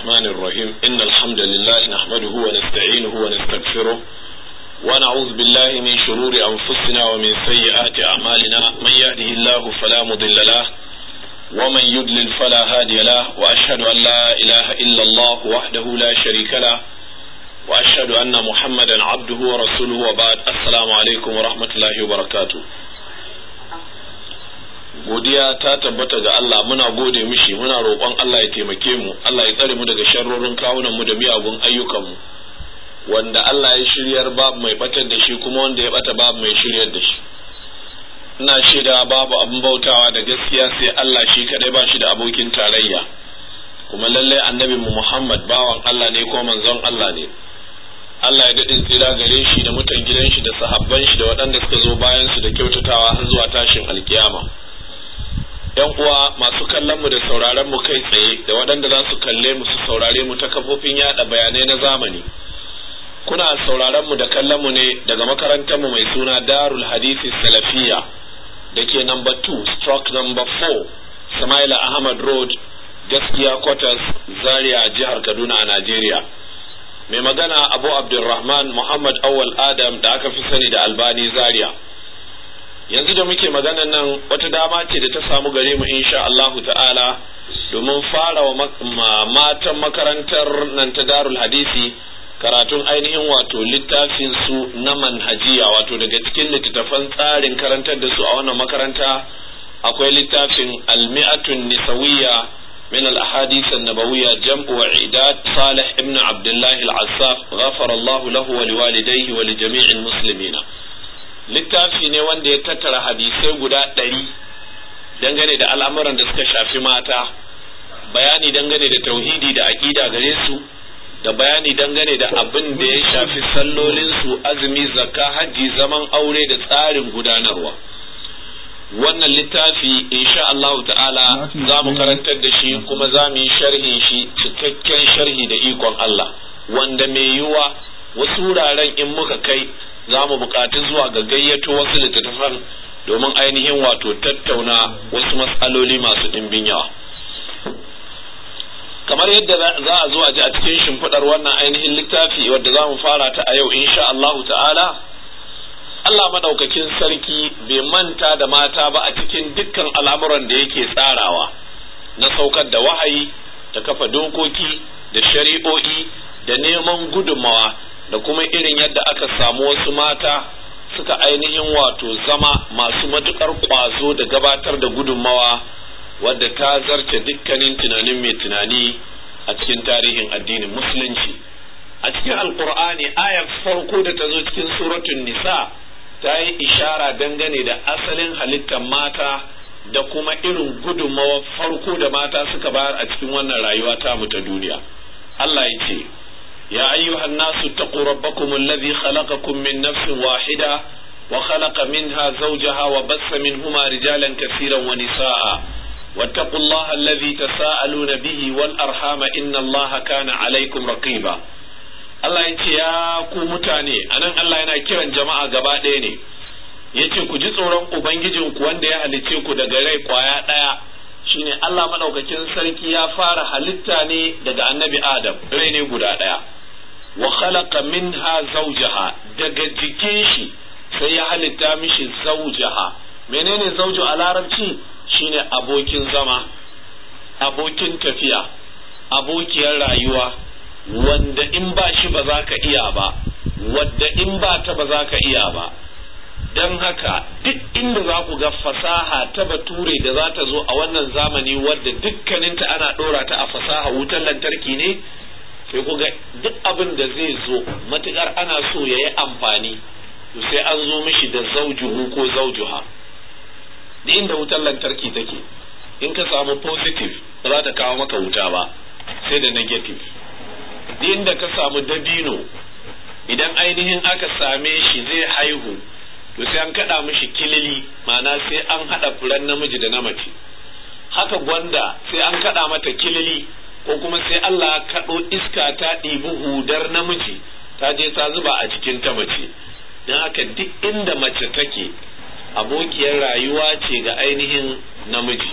الرحمن الرحيم إن الحمد لله نحمده ونستعينه ونستغفره ونعوذ بالله من شرور أنفسنا ومن سيئات أعمالنا من يهده الله فلا مضل له ومن يضلل فلا هادي له وأشهد أن لا إله إلا الله وحده لا شريك له وأشهد أن محمدا عبده ورسوله وبعد السلام عليكم ورحمة الله وبركاته. godiya ta tabbata ga Allah, muna gode mishi, muna roƙon Allah ya taimake mu, Allah ya tsare mu daga sharrorin kawunan mu da miyagun ayyukan mu. Wanda Allah ya shiryar babu mai batar da shi, kuma wanda ya bata babu mai shiryar da shi. Ina shaida babu abin bautawa da gaskiya sai Allah shi kadai, ba shi da abokin tarayya. Kuma lalle annabi mu Muhammad bawan Allah ne ko manzon Allah ne. Allah ya daɗin tsira gare shi da mutan gidan shi da sahabban shi da waɗanda suka zo bayan su da kyautatawa har zuwa tashin alkiyama. Yan uwa masu kallon mu da sauraron mu kai tsaye da waɗanda za su kalle mu su saurare mu ta kafofin yada bayanai na zamani, kuna sauraron mu da kallon mu ne daga makarantar mu mai suna Darul Hadisi Salafiyya da ke number 2/number 4 Samaila Ahmad Road, Gaskiya Quarters, Zaria, jihar Kaduna a Najeriya. Mai magana Abu Abdulrahman Muhammad Awwal Adam da aka fi sani da Albani Zaria. Yanzu da muke maganan nan wata dama ce da ta samu gare mu insha Allahu ta'ala domin fara wa matan makarantar nan ta Darul Hadisi karatun ainihin wato littafin su na manhajiya, wato daga cikin littattafan tsarin karantar da su a wannan makaranta akwai littafin Al-Mi'atun Nisawiyya min al-Ahadith an-Nabawiyya jam'u wa i'dad Salih ibn Abdullah al-Assaf ghafara Allahu lahu wa liwalidayhi wa li jami'il muslimina. Littafi ne wanda ya tattara hadisai guda 100 dangane da al'amuran da suka shafi mata, bayani dangane da tauhidi da aqida gare su, da bayani dangane da abin da ya shafi sallolin su, azumi, zakka, haji, zaman aure da tsarin gudanarwa. Wannan littafi insha Allah ta'ala za mu karantar da shi kuma za mu yi sharhin shi, cikakken sharhi da ikon Allah, wanda mai yiwuwa wasu wuraren in muka kai za mu buƙaci zuwa ga gayyato wasu littattafan domin ainihin wato tattauna wasu matsaloli masu ɗimbin yawa. Kamar yadda za a zo a ji a cikin shimfiɗar wannan ainihin littafi wadda za mu fara ta a yau insha Allahu ta'ala, Allah madaukakin sarki bai manta da mata ba a cikin dukkan al'amuran da yake tsarawa na saukar da wahayi, da kafa dokoki, da shari'o'i, da neman gudunmawa, da kuma irin yadda aka samu wasu mata suka ainihin wato zama masu matukar kwazo da gabatar da gudunmawa wadda ta zarce dukkanin tunanin mai tunani a cikin tarihin addinin musulunci. A cikin alkur'ani ayar farko da ta zo cikin suratul nisa ta yi ishara dangane da asalin halittar mata da kuma irin gudunmawa farko da mata suka bayar a cikin wannan rayuwa ta mu ta duniya. Allah ya ce: يا أيها الناس اتقوا ربكم الذي خلقكم من نفس واحدة وخلق منها زوجها وبث منهما رجالا كثيرا ونساء واتقوا الله الذي تساءلون به والأرحام إن الله كان عليكم رقيبا. Allah ya ce ya ku mutane, anan Allah yana kiran jama'a gaba ɗaya ne, ya ce ku ji tsoron Ubangijinku wanda ya halicce ku daga rai kwaya ɗaya. Shine Allah madaukakin sarki ya fara halitta ne daga annabi Adam, rai ne guda ɗaya. Wa khalaqa minha zawjaha, daga jikin shi sai ya halitta mishi zawjaha. Menene zawju a larabci? Shine abokin zama, abokin tafiya, abokiyar rayuwa, wanda in ba shi ba za ka iya ba, wadda in ba ta ba za ka iya ba. Don haka duk inda za ku ga fasaha ta bature da za ta zo a wannan zamani wadda dukkaninta ana ɗora ta a fasaha wutar lantarki ne, sai ku ga duk abin da zai zo matukar ana so ya yi amfani to sai an zo mishi da zaujuhu ko zaujuha. da inda wutar lantarki take, in ka samu positive ba za ta kawo maka wuta ba sai da negative. da inda ka samu dabino, idan ainihin aka same shi zai haihu to sai an kada mishi kilili, ma'ana sai an hada furen namiji da na mace. haka gwanda sai an kada mata kilili, ko kuma sai Allah kaɗo iska ta ɗibi hudar namiji ta je ta zuba a cikin ta mace. don haka duk inda mace take abokiyar rayuwa ce ga ainihin namiji,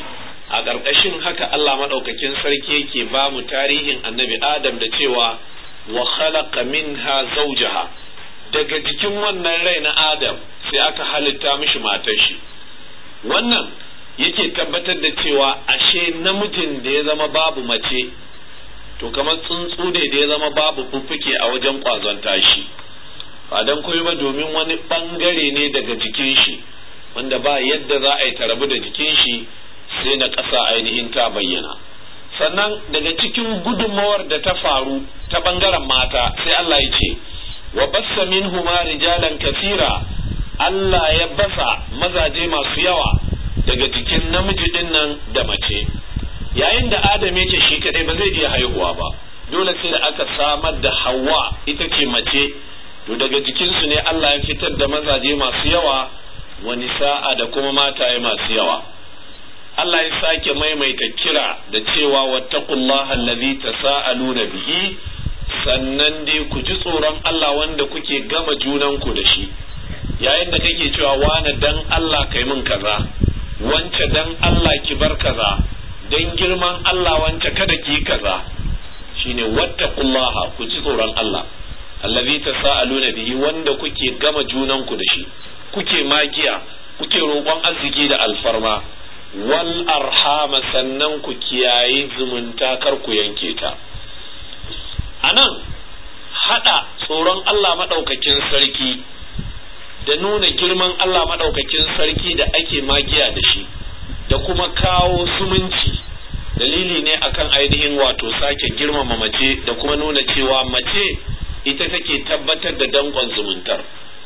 a ƙarƙashin haka Allah maɗaukakin sarki yake ba mu tarihin annabi Adam da cewa wa khalaqa minha zawjaha, daga jikin wannan rai na Adam sai aka halitta mishi matar shi. Wannan yake tabbatar da cewa ashe namijin da ya zama babu mace to kamar tsuntsu ne da ya zama babu fuffuke a wajen kwazon tashi, ba dan koyi ba domin wani bangare ne daga jikin shi wanda ba yadda za a yi ta rabu da jikin shi sai na ƙasa ainihin ta bayyana. Sannan daga cikin gudunmawar da ta faru ta bangaren mata sai Allah ya ce wa bassa minhuma rijalan kathira, Allah ya basa mazaje masu yawa daga cikin namiji din nan da mace. Yayin da Adam yake shi kadai ba zai iya haihuwa ba, dole sai da aka samar da Hawwa ita ce mace, to daga jikinsu ne Allah ya fitar da mazaje masu yawa wa nisa'a da kuma mataye masu yawa. Allah ya sake maimaita kira da cewa wattaqullaha allazi tasaaluna bihi, sannan dai ku ji tsoron Allah wanda kuke gama junanku da shi. Yayin da kake cewa wani dan Allah kai min kaza, wance dan Allah ki bar kaza, dan girman Allah wance kada ki kaza, shine wattaqullaha, ku ji tsoron Allah allazi tasaaluna bihi, wanda kuke gama junanku da shi, kuke magiya, kuke roƙon arziki da alfarma. Wal arhama, sannan ku kiyaye zumunta, kar ku yanke ta. Anan hada tsoron Allah madaukakin sarki da nuna girman Allah madaukakin sarki da ake magiya da shi da kuma kawo zumunci dalili ne akan ainihin wato sake girmama mace da kuma nuna cewa mace ita take tabbatar da danƙon zumuntar,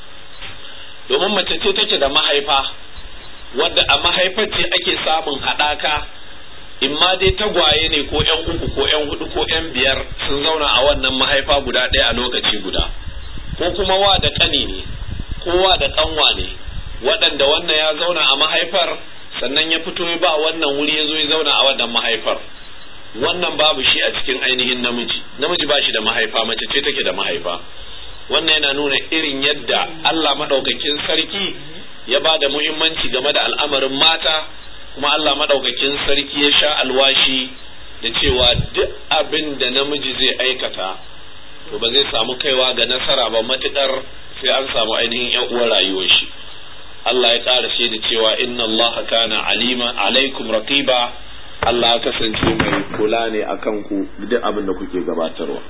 domin mace ce take da mahaifa wadda a mahaifar ce ake samun haɗaka, in ma dai tagwaye ne ko ƴan uku ko ƴan hudu ko ƴan biyar sun zauna a wannan mahaifa guda ɗaya a lokaci guda, ko kuma wa da ƙani ne ko wa da ƙanwa ne waɗanda wannan ya zauna a mahaifar sannan ya fito ba wannan wuri ya zo ya zauna a wannan mahaifar. Wannan babu shi a cikin ainihin namiji ba shi da mahaifa, mace ce take da mahaifa. Wannan yana nuna irin yadda Allah madaukakin sarki ya ba da muhimmanci game da al'amarin mata, kuma Allah madaukakin sarki ya sha alwashi da cewa duk abin da namiji zai aikata to ba zai samu kaiwa ga nasara ba matukar sai an samu ainihin ƴan uwar rayuwar shi. Allah ya ƙara shi da cewa inna Allah kana alima alaikum raqiba, Allah ya kasance mai kula ne akan ku duk abin da kuke gabatarwa.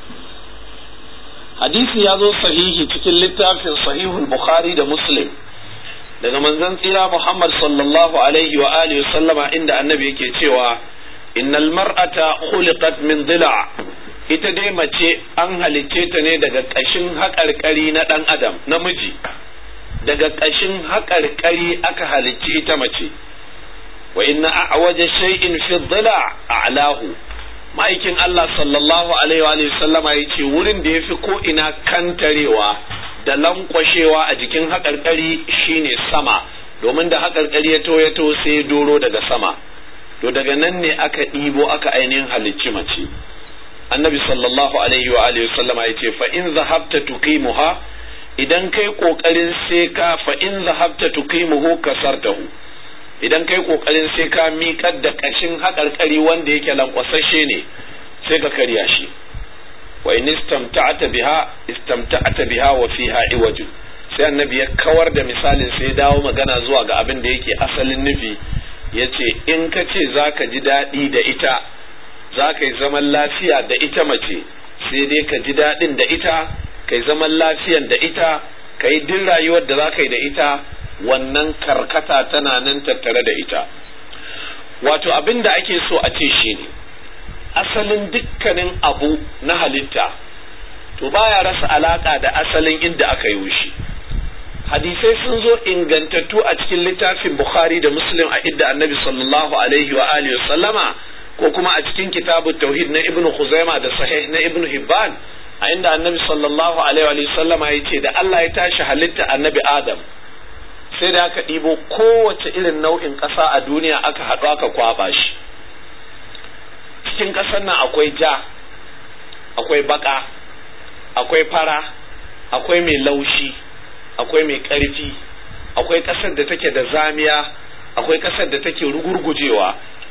Hadisi ya zo sahihi cikin littafin sahihul Bukhari da Muslim daga manzon tsira Muhammad sallallahu alaihi wa alihi sallama, inda annabi yake cewa innal mar'ata khuliqat min dila', ita dai mace an halicce ta ne daga ƙashin haƙarƙari na ɗan adam namiji, daga ƙashin haƙarƙari aka halicce ta mace. Wa inna a'waja shay'in fi dila' a'lahu, ma'aikin Allah sallallahu alaihi wa sallama yace wurin da yafi ko ina kantarewa da lankwashewa a jikin haƙarƙari shine sama, domin da haƙarƙari ya to sai doro daga sama, to daga nan ne aka ɗibo aka ainihin halicci mace. Annabi sallallahu alaihi wa sallama yace fa in zahabta tuqimuha, idan kai kokarin sai ka fa in zahabta tuqimuhu kasartahu, idan kai kokarin sai ka miƙar da ƙashin haƙarƙari wanda yake lankwasashe ne sai ka karya shi. Wa in istamta'ata biha wa fiha iwaj, sai annabi ya kawar da misalin sai dawo magana zuwa ga abin da yake asalin nufi, yace in ka ce zaka ji daɗi da ita, zaka yi zaman lafiya da ita mace, sai dai ka ji daɗin da ita, kai zaman lafiyan da ita, kai din rayuwar da zaka yi da ita, wannan karkata tana nan tattare da ita. Wato abin da ake so a ce shi ne asalin dukkanin abu na halitta to baya rasa alaka da asalin inda aka yi shi. Hadisai sun zo ingantattu a cikin littafin Bukhari da Muslim a idda annabi sallallahu alaihi wa alihi wa sallama, ko kuma a cikin kitabut tauhid na Ibn Khuzaimah da sahih na Ibn Hibban, a inda annabi sallallahu alaihi wa sallama yace da Allah ya tashi halitta annabi Adam sai da aka ɗibo kowace irin nau'in ƙasa a duniya aka haɗu aka kwaba shi. Cikin ƙasar nan akwai ja, akwai baka, akwai fara, akwai mai laushi, akwai mai ƙarfi, akwai ƙasar da take da zamiya, akwai ƙasar da take rugurgujewa,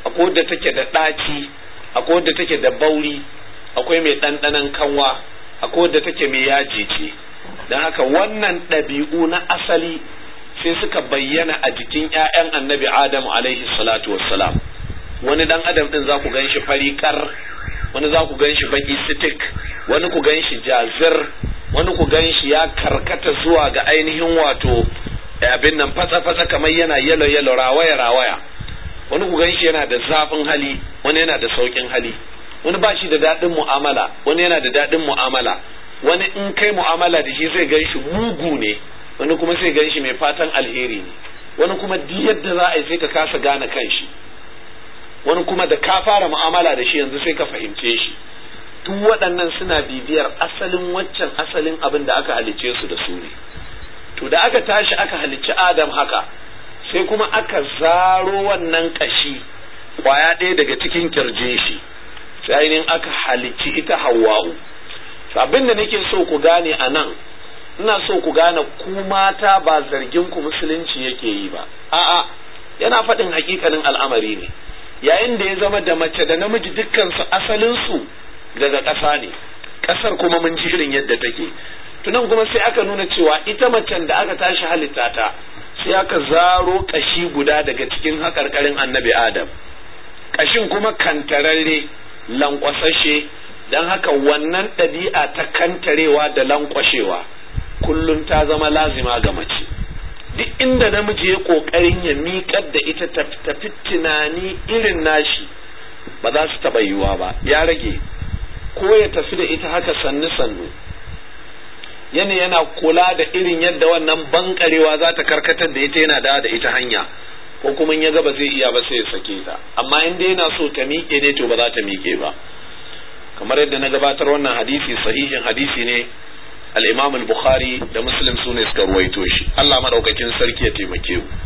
akwai wadda take da ɗaci, akwai wadda take da bauri, akwai mai ɗanɗanon kanwa, akwai wadda take mai yaji ce. don haka wannan ɗabi'u na asali sai suka bayyana a jikin 'ya'yan annabi Adamu alaihi salatu wassalam. wani dan adam din za ku gan shi farikar, wani za ku gan shi baki sitik, wani ku gan shi jazir, wani ku gan shi ya karkata zuwa ga ainihin wato abin nan fatsa-fatsa kamar yana yalo rawaya, wani ku gan shi yana da zafin hali, wani yana da saukin hali, wani ba shi da daɗin mu'amala, wani yana da daɗin mu'amala, wani in kai mu'amala da shi zai gan shi mugu ne, wani kuma sai gan shi mai fatan alheri ne, wani kuma duk yadda za a yi sai ka kasa gane kan shi, wani kuma da ka fara mu'amala da shi yanzu sai ka fahimce shi. duk waɗannan suna bibiyar asalin waccan asalin abin da aka halicce su da su ne. To da aka tashi aka halicci Adam haka, sai kuma aka zaro wannan kashi kwaya ɗaya daga cikin kirjin shi, sai ainihin aka halicci ita Hawwa'u. Abin da nake so ku gane a nan, ina so ku gane ku mata ba zargin ku musulunci yake yi ba, a'a yana faɗin hakikanin al'amari ne. Yayin da ya zama da mace da namiji dukkan su asalin su daga ƙasa ne, ƙasar kuma mun ji irin yadda take. Tunan kuma sai aka nuna cewa ita macen da aka tashi halitta ta, sai aka zaro kashi guda daga cikin haƙarƙarin annabi Adam, kashin kuma kantararre lankwasashe. Don haka wannan ɗabi'a ta kantarewa da lankwashewa kullum ta zama lazima ga mace. Duk inda namiji ya ƙoƙarin ya miƙar da ita tafi tunani irin nashi, ba za su taɓa yiwuwa ba. Ya rage ko ya tafi da ita haka sannu yana kula da irin yadda wannan bankarewa za ta karkatar da ita, yana da ita hanya, ko kuma in ya ga ba zai iya ba sai ya sake ta. Amma in dai yana so ta miƙe ne, to ba za ta miƙe ba. Kamar yadda na gabatar, wannan hadisi sahihin hadisi ne, al-Imam al-Bukhari da Muslim sune suka ruwaito shi. Allah madaukakin sarki ya taimake mu.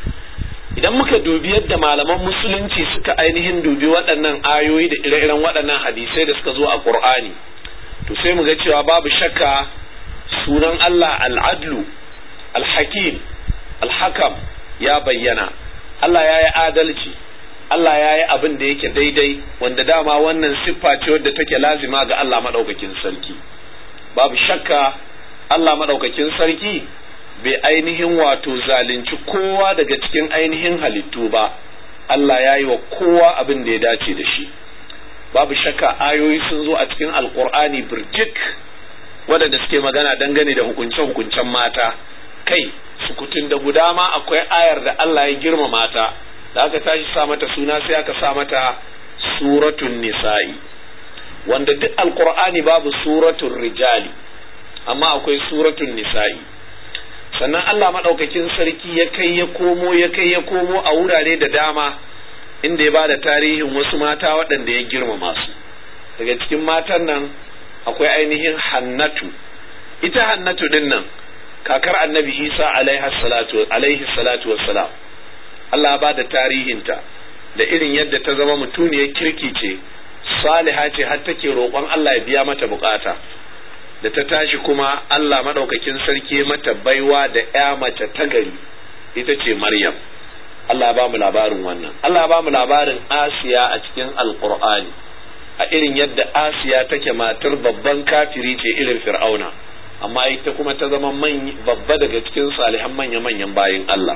Idan muka dubi yadda malaman musulunci suka ainihin dubi waɗannan ayoyi da ire-iren waɗannan hadisai da suka zo a Qur'ani, to sai mu ga cewa babu shakka sunan Allah al-Adlu, al-Hakim, al-Hakam ya bayyana. Allah ya yi adalci, Allah ya yi abin da yake daidai, wanda dama wannan siffa ce wadda take lazima ga Allah madaukakin sarki. Babu shakka Allah madaukakin sarki bai ainihin wato zalunci kowa daga cikin ainihin halittu ba. Allah ya yi wa kowa abin da ya dace da shi. Babu shakka ayoyi sun zo a cikin alkur'ani birjik waɗanda suke magana dangane da hukunce-hukuncen mata. Kai sukutun da guda ma akwai ayar da Allah ya girma mata, da aka tashi sa mata suna sai aka sa mata suratun nisa'i, wanda duk alkur'ani babu suratun rijali, amma akwai suratun nisa'i. Sannan Allah maɗaukakin sarki ya kai ya komo a wurare da dama inda ya ba da tarihin wasu mata waɗanda ya girmama su. Daga cikin matan nan akwai ainihin Hannatu. Ita Hannatu din nan kakar annabi Isa alaihi salatu wassalam. Allah ba da tarihinta da irin yadda ta zama mutuniyar kirki ce, saliha ce, har take roƙon Allah ya biya mata bukata. Da ta tashi kuma Allah madaukakin sarki mata baiwa da ƴa mace ta gari, ita ce Maryam. Allah ba mu labarin wannan. Allah ba mu labarin Asiya a cikin Alƙur'ani, a irin yadda Asiya take matar babban kafiri ce irin Fir'auna, amma ita kuma ta zama babba daga cikin salihan manya-manyan bayin Allah.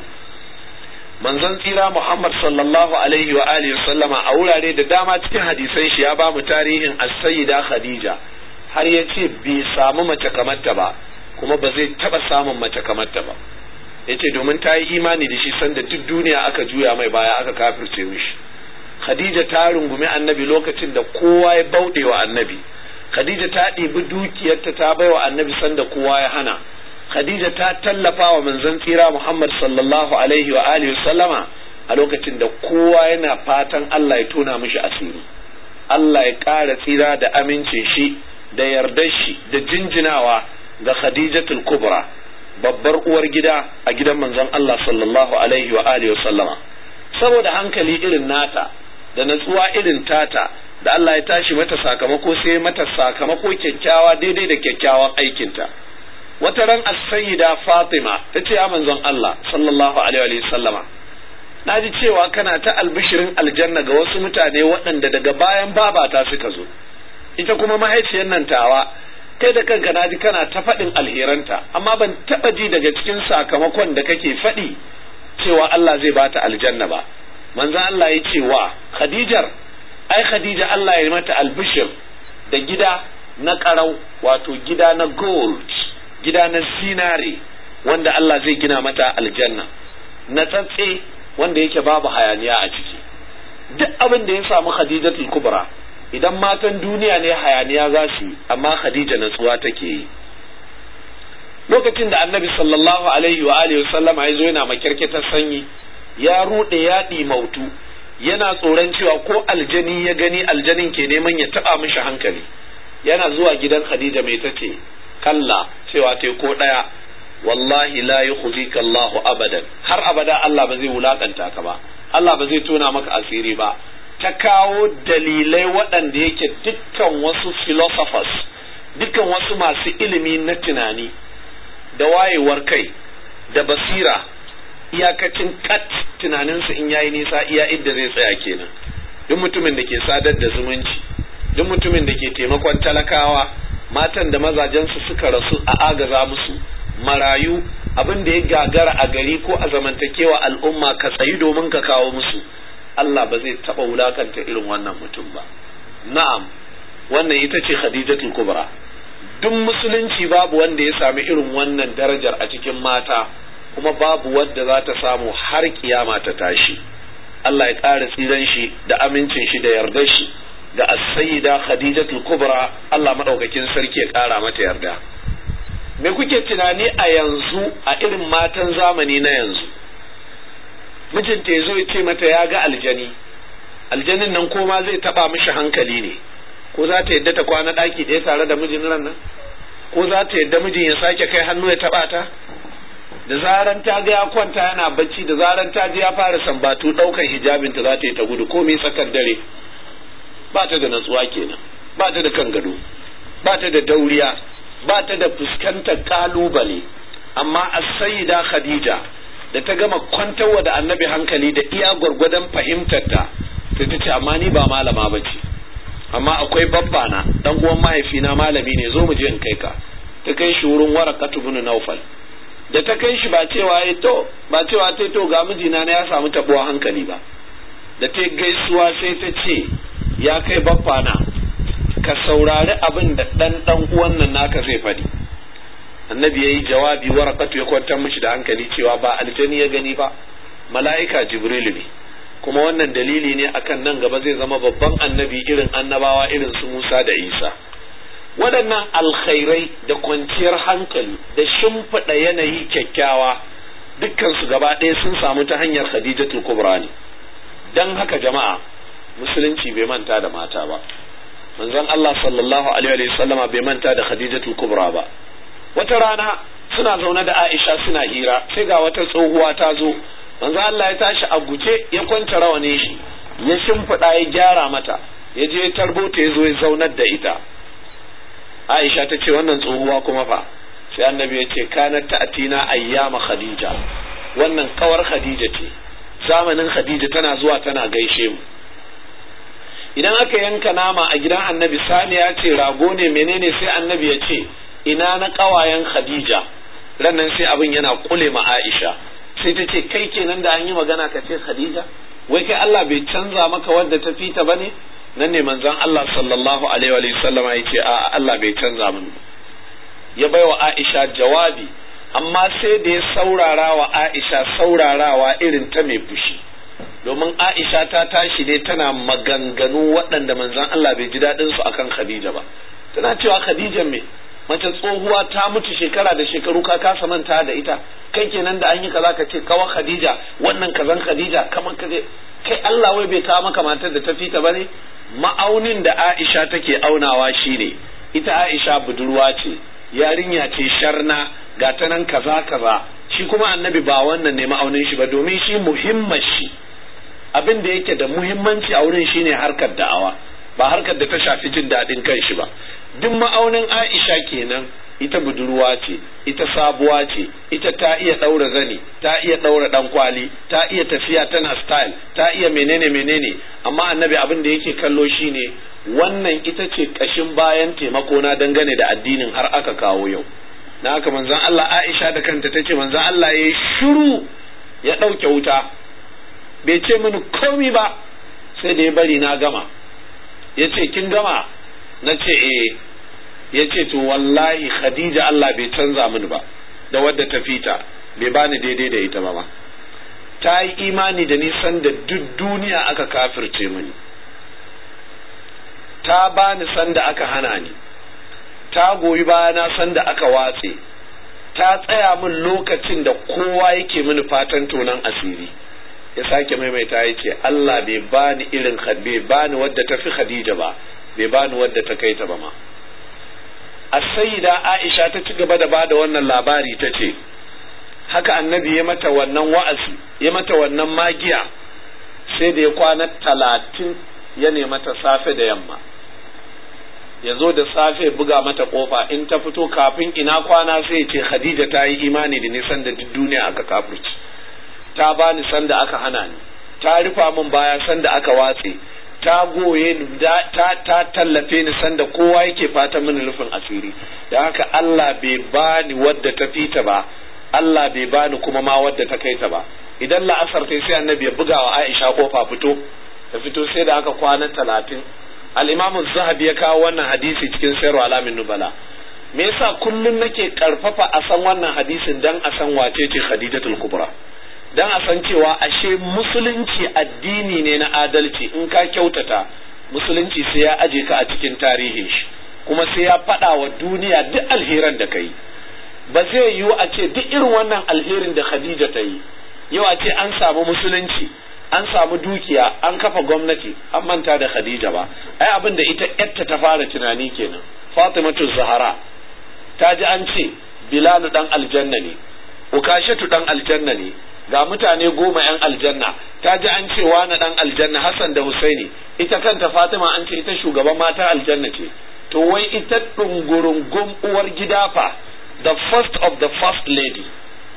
Manzon tsira Muhammad sallallahu alaihi wa alihi sallama a wurare da dama cikin hadisan shi ya ba mu tarihin as-sayyida Khadija, har ya ce bai samu mace kamar ta ba, kuma ba zai taba samun mace kamar ta ba. Yace domin ta yi imani da shi sanda duk duniya aka juya mai baya aka kafirce mishi. Khadija ta rungumi annabi lokacin da kowa ya bauɗe wa annabi. Khadija ta ɗibi dukiyarta ta baiwa annabi sanda kowa ya hana. Khadija ta tallafa wa manzon tsira Muhammad sallallahu alaihi wa alihi sallama a lokacin da kowa yana fatan Allah ya tona mishi asiri. Allah ya ƙara tsira da amincin shi da yardar shi da jinjinawa ga Khadijatul Kubra, babbar uwar gida a gidan manzon Allah sallallahu alaihi wa alihi sallama. Saboda hankali irin nata da natsuwa irin tata, da Allah ya tashi mata sakamako sai mata sakamako kyakkyawa daidai da kyakkyawan aikinta. Wata ran as-sayyida Fatima tace ya manzon Allah sallallahu alaihi wa sallama, naji cewa kana ta albishirin aljanna ga wasu mutane waɗanda daga bayan babata suka zo, ita kuma mahaifiyar nan tawa kai da kanka naji kana ta faɗin alheranta, amma ban taɓa ji daga cikin sakamakon da kake faɗi cewa Allah zai bata aljanna ba. Manzon Allah ya ce wa Khadijar, ai Khadija Allah ya mata albishir da gida na ƙarau, wato gida na gold, gida na zinare, wanda Allah zai gina mata aljanna, na tsatse wanda yake babu hayaniya a ciki. Duk abin da ya samu Khadijatul Kubra, idan matan duniya ne hayaniya za su yi, amma Khadija natsuwa take yi. Lokacin da Annabi sallallahu alaihi wa alihi wasallam ya zo yana makirkitar sanyi, ya rude ya mautu, yana tsoron cewa ko aljani ya gani aljanin ke neman ya taba mishi hankali. Yana zuwa gidan Khadija mai tace, kalla, cewa tai ko daya, wallahi la yukhzika Allahu abadan, har abada Allah ba zai wulakanta ka ba, Allah ba zai tona maka asiri ba. Ta kawo dalilai waɗanda yake dukkan wasu philosophers, dukkan wasu masu ilimi na tunani da wayewar kai da basira, iyakacin kat tunaninsu in yayi nisa iya idda zai tsaya kenan. Duk mutumin da ke sadar da zumunci, duk mutumin da ke taimakon talakawa, matan da mazajensu suka rasu a agaza musu, marayu, abin da ya gagara a gari ko a zamantakewa al'umma ka tsayi domin ka kawo musu, Allah ba zai taɓa wulakanta irin wannan mutum ba. Na'am, wannan ita ce Khadijatul Kubra. Duk musulunci babu wanda ya sami irin wannan darajar a cikin mata, kuma babu wadda za ta samu har kiyama ta tashi. Allah ya ƙara tsiran shi da amincin shi da yardar shi ga as-sayyida Khadijatul Kubra, Allah madaukakin sarki ya ƙara mata yarda. Me kuke tunani a yanzu a irin matan zamani na yanzu? Mijinta ya zo ya ce mata ya ga aljani, aljanin nan ko ma zai taba mishi hankali ne, ko za ta yadda ta kwana ɗaki ɗaya tare da mijin ran nan, ko za ta yadda mijin ya sake kai hannu ya taba ta? Da zaran ta ga ya kwanta yana bacci, da zaran ta ji ya fara sambatu ɗaukan hijabinta za ta yi ta gudu ko mai tsakar dare. Ba ta da natsuwa kenan, ba ta da kan gado, ba ta da dauriya, ba ta da fuskantar kalubale. Amma as-sayyida Khadija da ta gama kwantarwa da annabi hankali da iya gwargwadon fahimtarta, sai ta ce amma ni ba malama ba ce, amma akwai babba na dan uwan mahaifina malami ne, zo mu je in kai ka. Ta kai shi wurin Waraqatu ibn Nawfal. Da ta kai shi ba cewa to ga mijina na ya samu tabuwa hankali ba. Da ta gaisuwa sai ta ce ya kai babba na, ka saurari abin da dan uwan nan naka zai faɗi. Annabi yayi jawabi, Waraqatu ya kwantar mishi da hankali cewa ba aljani ya gani ba, mala'ika Jibrilu ne, kuma wannan dalili ne akan nan gaba zai zama babban annabi irin annabawa irin su Musa da Isa. Waɗannan alkhairai da kwanciyar hankali da shimfiɗa yanayi kyakkyawa dukkan su gaba ɗaya sun samu ta hanyar Khadijatul Kubra ne. Dan haka jama'a, musulunci bai manta da mata ba. Manzon Allah sallallahu alaihi wa sallama bai manta da Khadijatul Kubra ba. Wata rana suna zaune da Aisha suna hira, sai ga wata tsohuwa ta zo. Manzo Allah ya tashi a guje, ya kwanta rawane shi, ya shimfiɗa ya gyara mata, ya je tarbo ta ya zo ya zaunar da ita. Aisha ta ce wannan tsohuwa kuma fa? Sai Annabi ya ce kanat ta'tina ayyama Khadija, wannan kawar Khadija ce, zamanin Khadija tana zuwa tana gaishe mu. Idan aka yanka nama a gidan Annabi, saniya ce, rago ne, menene, sai Annabi ya ce ina na kawayen Khadija. Rannan sai abin yana kule ma Aisha, sai ta ce kai kenan da an yi magana ka ce Khadija, wai kai Allah bai canza maka wadda ta fita bane? Nan ne manzon Allah sallallahu alaihi wa sallama ya ce a Allah bai canza mun. Ya baiwa Aisha jawabi, amma sai da ya saurara wa Aisha saurarawa irin ta mai fushi, domin Aisha ta tashi ne tana maganganu waɗanda manzon Allah bai ji daɗin su akan Khadija ba. Tana cewa Khadija me, mace tsohuwa ta mutu shekara da shekaru ka kasa manta da ita, kai kenan da an yi kaza ka ce kawai Khadija, wannan kazan Khadija, kamar ka kai Allah wai bai kawo maka matar da ta fita bane? Ma'aunin da Aisha take aunawa shine, ita Aisha budurwa ce, yarinya ce sharna, ga ta nan kaza kaza. Shi kuma Annabi ba wannan ne ma'aunin shi ba, domin shi muhimmin shi, abin da yake da muhimmanci a wurin shine harkar da'awa. ba harkar da ta shafi jin daɗin kanshi ba. Duk ma'aunin Aisha kenan, ita budurwa ce, ita sabuwa ce, ita ta iya ɗaura zani, ta iya ɗaura ɗan kwali, ta iya tafiya tana style, ta iya menene, amma annabi abin da yake kallo shine wannan ita ce ƙashin bayan taimako na dangane da addinin har aka kawo yau. Na haka manzon Allah, Aisha da kanta ta ce manzon Allah ya yi shiru ya ɗauke wuta, bai ce mini komi ba sai da ya bari na gama. Ya ce kin gama? Na ce eh. Ya ce to wallahi Khadija Allah bai canza mini ba da wadda ta fita, bai bani daidai da ita ba. Ta yi imani da nisan da duk duniya aka kafirce mini, ta bani sanda aka hana ni, ta goyi bayana sanda aka watse, ta tsaya min lokacin da kowa yake mini fatan tonan asiri. Ya sake maimaita ya ce Allah bai bani irin bai bani wadda ta fi Khadija ba, bai bani wadda ta kai ta ba ma. As-sayyida Aisha ta ci gaba da bada wannan labari, ta ce haka annabi ya mata wannan wa'azi, ya mata wannan magiya, sai da ya kwana 30 ya nemi mata safe da yamma, ya zo da safe buga mata kofa, in ta fito kafin ina kwana sai ce Khadija ta yi imani da nisan da duk duniya aka kafirci, ta bani sanda aka hana ni, ta rufa min baya sanda aka watse, ta goye ni, ta tallafe ni sanda kowa yake fata mini rufin asiri. Da haka Allah bai bani wadda ta fita ba, Allah bai bani kuma ma wadda ta kai ta ba. Idan la'asar ta sai annabi ya buga wa Aisha kofa fito, ta fito sai da aka kwana 30. Al-Imam Az-Zahabi ya kawo wannan hadisi cikin Sirru Alamin Nubala. Me yasa kullun nake karfafa a san wannan hadisin dan a san wace ce Khadijatul Kubra, dan a san cewa ashe musulunci addini ne na adalci. In ka kyautata musulunci sai ya aje ka a cikin tarihin shi, kuma sai ya faɗa wa duniya duk alheran da kai. Ba zai yiwu a ce duk irin wannan alherin da Khadija ta yi yau a ce an samu musulunci, an samu dukiya, an kafa gwamnati, an manta da Khadija ba. Ai abin da ita yarta ta fara tunani kenan. Fatimatu Zahra ta ji an ce Bilal dan aljanna ne, Ukashatu dan aljanna ne, ga mutane 10 'yan aljanna, ta ji an ce wani dan aljanna, Hassan da Husaini. Ita kanta Fatima an ce ita shugaban mata aljanna ce. To wai ita dungurungum uwar gida fa, the first of the first lady,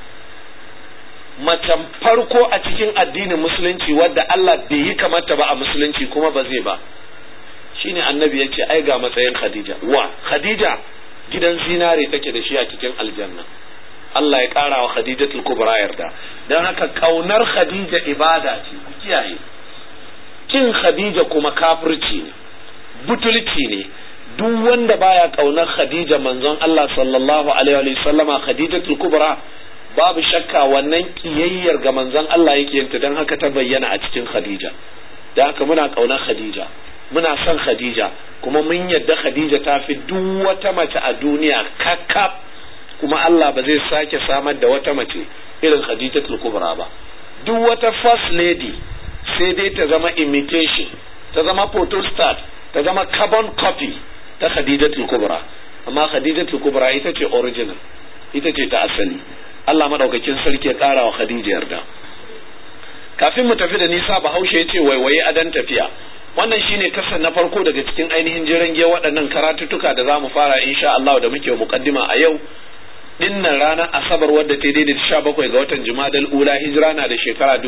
macen farko a cikin addinin musulunci wadda Allah bai yi kamata ba a musulunci kuma ba zai ba, shine annabi ya ce ai ga matsayin Khadija. Wa Khadija gidan zinare take da shi a cikin aljanna. Allah ya ƙara wa Khadijatul Kubra yarda. Dan haka kaunar Khadija ibada ce, ku kiyaye. Kin Khadija kuma kafirci ne, butulci ne. Duk wanda baya kaunar Khadija manzon Allah sallallahu alaihi wa sallama, Khadijatul Kubra, babu shakka wannan kiyayyar ga manzon Allah yake yinta, dan haka ta bayyana a cikin Khadija. Dan haka muna kaunar Khadija, muna son Khadija, kuma mun yadda Khadija ta fi duk wata mace a duniya kakkaf, kuma Allah ba zai sake samar da wata mace irin Khadijatul Kubra ba. Duk wata first lady sai dai ta zama imitation, ta zama photostat, ta zama carbon copy ta Khadijatul Kubra, amma Khadijatul Kubra ita ce original, ita ce ta asali. Allah madaukakin sarki ya ƙara wa Khadija yarda. Kafin mu tafi da nisa, Bahaushe ya ce waiwaye adan tafiya. Wannan shine kasan na farko daga cikin ainihin jirange waɗannan karatuttuka da za mu fara insha Allah da muke muqaddima a yau dinnan ranar Asabar, wadda ta daidai da 17 ga watan Jumadal Ula, hijira na da shekara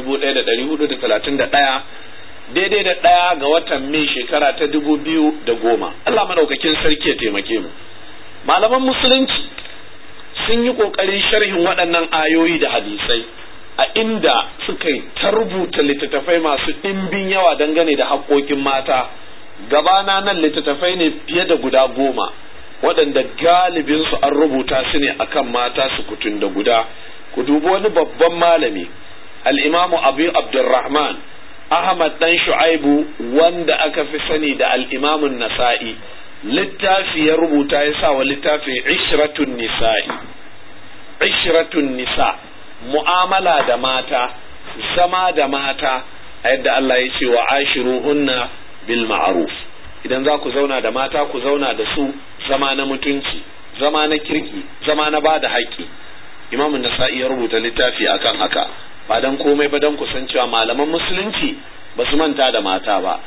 1431, daidai da 1 ga watan Mai shekara ta 2010. Allah madaukakin sarki ya taimake mu. Malaman musulunci sun yi kokarin sharhin waɗannan ayoyi da hadisai, a inda suka yi ta rubuta littattafai masu ɗimbin yawa dangane da haƙoƙin mata. Gabana nan littattafai ne fiye da guda 10 waɗanda galibinsu an rubuta su ne akan mata su kutun da guda. Ku dubi wani babban malami, al-Imamu Abu Abdurrahman Ahmad dan Shu'aibu, wanda aka fi sani da al-Imamu Nasa'i, littafi ya rubuta, ya sa wa littafin Ishratun Nisa'i. Ishratun Nisa, mu'amala da mata, zama da mata, a yadda Allah ya ce wa ashiruhunna bil ma'ruf. Idan za ku zauna da mata, ku zauna da su zama na mutunci, zama na kirki, zama na bada haƙƙi. Imam Nasa'i ya rubuta littafi akan haka, ba dan komai ba dan ku san cewa malaman musulunci ba su manta da mata ba.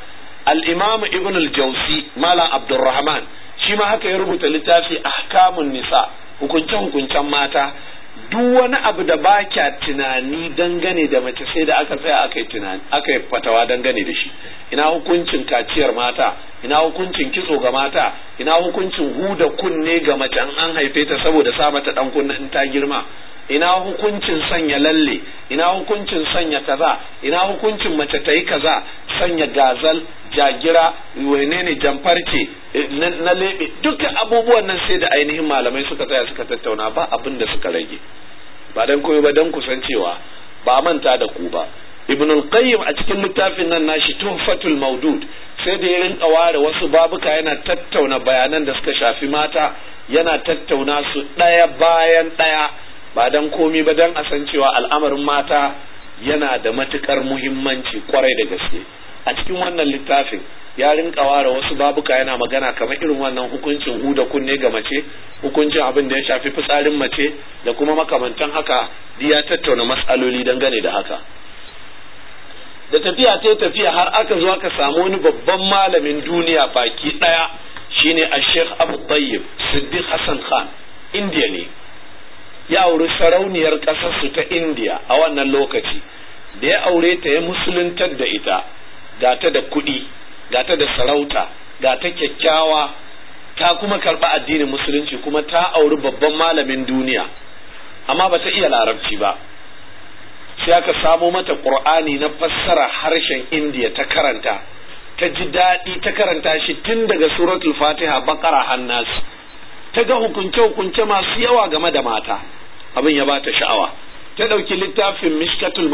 al-imam ibn al-jawzi malam abdurrahman shi ma haka ya rubuta littafi ahkamun nisa, hukuncen mata. Duk wani abu da ba kya tunani dangane da mace sai da aka tsaya aka yi fatawa dangane da shi. Ina hukuncin kaciyar mata, ina hukuncin kitso ga mata, ina hukuncin huda kunne ga mace an haife ta saboda sa mata dan kunna in ta girma, ina hukuncin sanya lalle, ina hukuncin sanya kaza, ina hukuncin mace ta yi kaza, sanya gazal, jagira, wenene jamfarce na lebe, dukkan abubuwan nan sai da ainihin malamai suka tsaya suka tattauna, ba abin da suka rage. Ba dan koyo ba dan kusancewa, ba manta da ku ba. Ibn al-Qayyim a cikin littafin nan nashi Tuhfatul Mawdud sai da ya rinka ware wasu babuka yana tattauna bayanan da suka shafi mata, yana tattauna su ɗaya bayan ɗaya, ba dan komi ba dan a san cewa al'amarin mata yana da matukar muhimmanci kwarai da gaske. A cikin wannan littafin ya rinka ware wasu babuka yana magana kamar irin wannan hukuncin huda kunne ga mace, hukuncin abin da ya shafi fitsarin mace da kuma makamantan haka, ya tattauna mas'aloli dangane da haka. Da tafiya har aka zo aka samu wani babban malamin duniya baki daya, shine Sheikh Abu Tayyib Siddiq Hassan Khan, Indiya ne. Ya auri sarauniyar kasar su ta Indiya a wannan lokaci. Da ya aure ta ya musuluntar da ita, gata da kuɗi, gata da sarauta, gata kyakkyawa, ta kuma karɓi addinin musulunci, kuma ta auri babban malamin duniya, amma bata iya larabci ba. Sai aka samo mata Qur'ani na fassara harshen Indiya ta karanta, ta ji daɗi, ta karanta shi tun daga suratul Fatiha, Baqara, Hannas. Ta ga hukunce masu yawa game da mata, abin ya bata sha'awa. Ta ɗauki littafin Mishkatul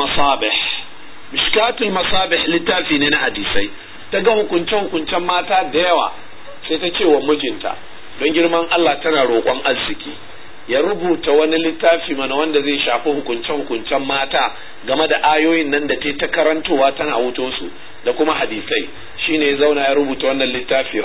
Masabih littafi ne na hadisai. Ta ga hukuncen mata da yawa, sai ta ce wa mijinta, don girman Allah tana roƙon arziki, ya rubuta wani littafi mana wanda zai shafi hukuncen mata game da ayoyin nan da ta karantowa tana wuto su da kuma hadisai. Shine ya zauna ya rubuta wannan littafi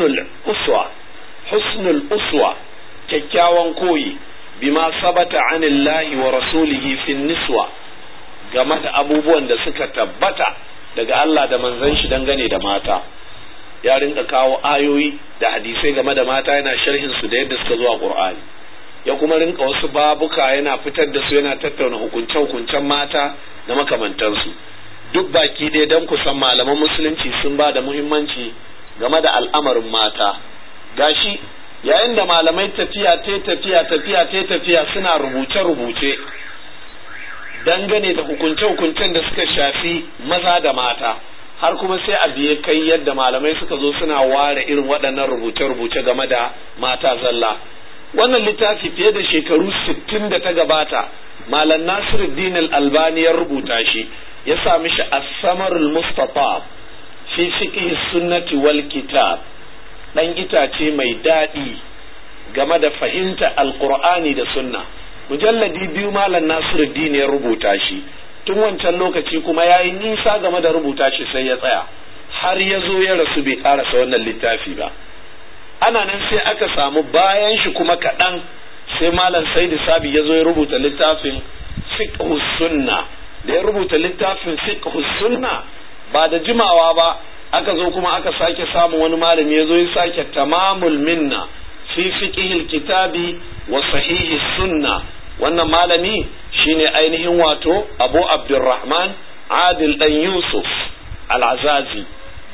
Husnul Uswa, kyakkyawan koyi, bima sabata anillahi wa rasulihi fi niswa, game da abubuwan da suka tabbata daga Allah da manzon shi dangane da mata. Ya rinka kawo ayoyi da hadisai game da mata, yana sharhin su da yadda suka zo a Qur'ani. Ya kuma rinka wasu babuka yana fitar da su, yana tattauna hukuncen mata da makamantansu. Duk baki ɗaya don kusan malaman musulunci sun ba da muhimmanci game da al'amarin mata. Gashi yayin da malamai tafiya suna rubuce dangane da hukuncen da suka shafi maza da mata, har kuma sai a biye kai yadda malamai suka zo suna ware irin waɗannan rubuce game da mata zalla. Wannan littafi fiye da shekaru 60 da ta gabata, Malam Nasiruddin Al-Albani ya rubuta shi, ya sa mishi As-Samarul Mustafa fi fiqh sunnati wal kitab, dan itace mai daɗi game da fahimta Alqur'ani da sunna. Mujalladi 2 Malam Nasiruddin ya rubuta shi. Tun wancan lokaci kuma yayi nisa game da rubuta shi sai ya tsaya, har ya zo ya rasu bai karasa wannan littafi ba. Ana nan sai aka samu bayan shi kuma kaɗan, sai Malam Saidi Sabi ya zo ya rubuta littafin Fiqhus Sunna. Da ya rubuta littafin Fiqhus Sunna, ba da jimawa ba aka zo kuma aka sake samun wani malami ya zo ya sake Tamamul Minna fi fiqhil kitabi wa sahihi sunna. Wannan malami shine ainihin wato Abu Abdurrahman Adil dan Yusuf Al-Azzazi.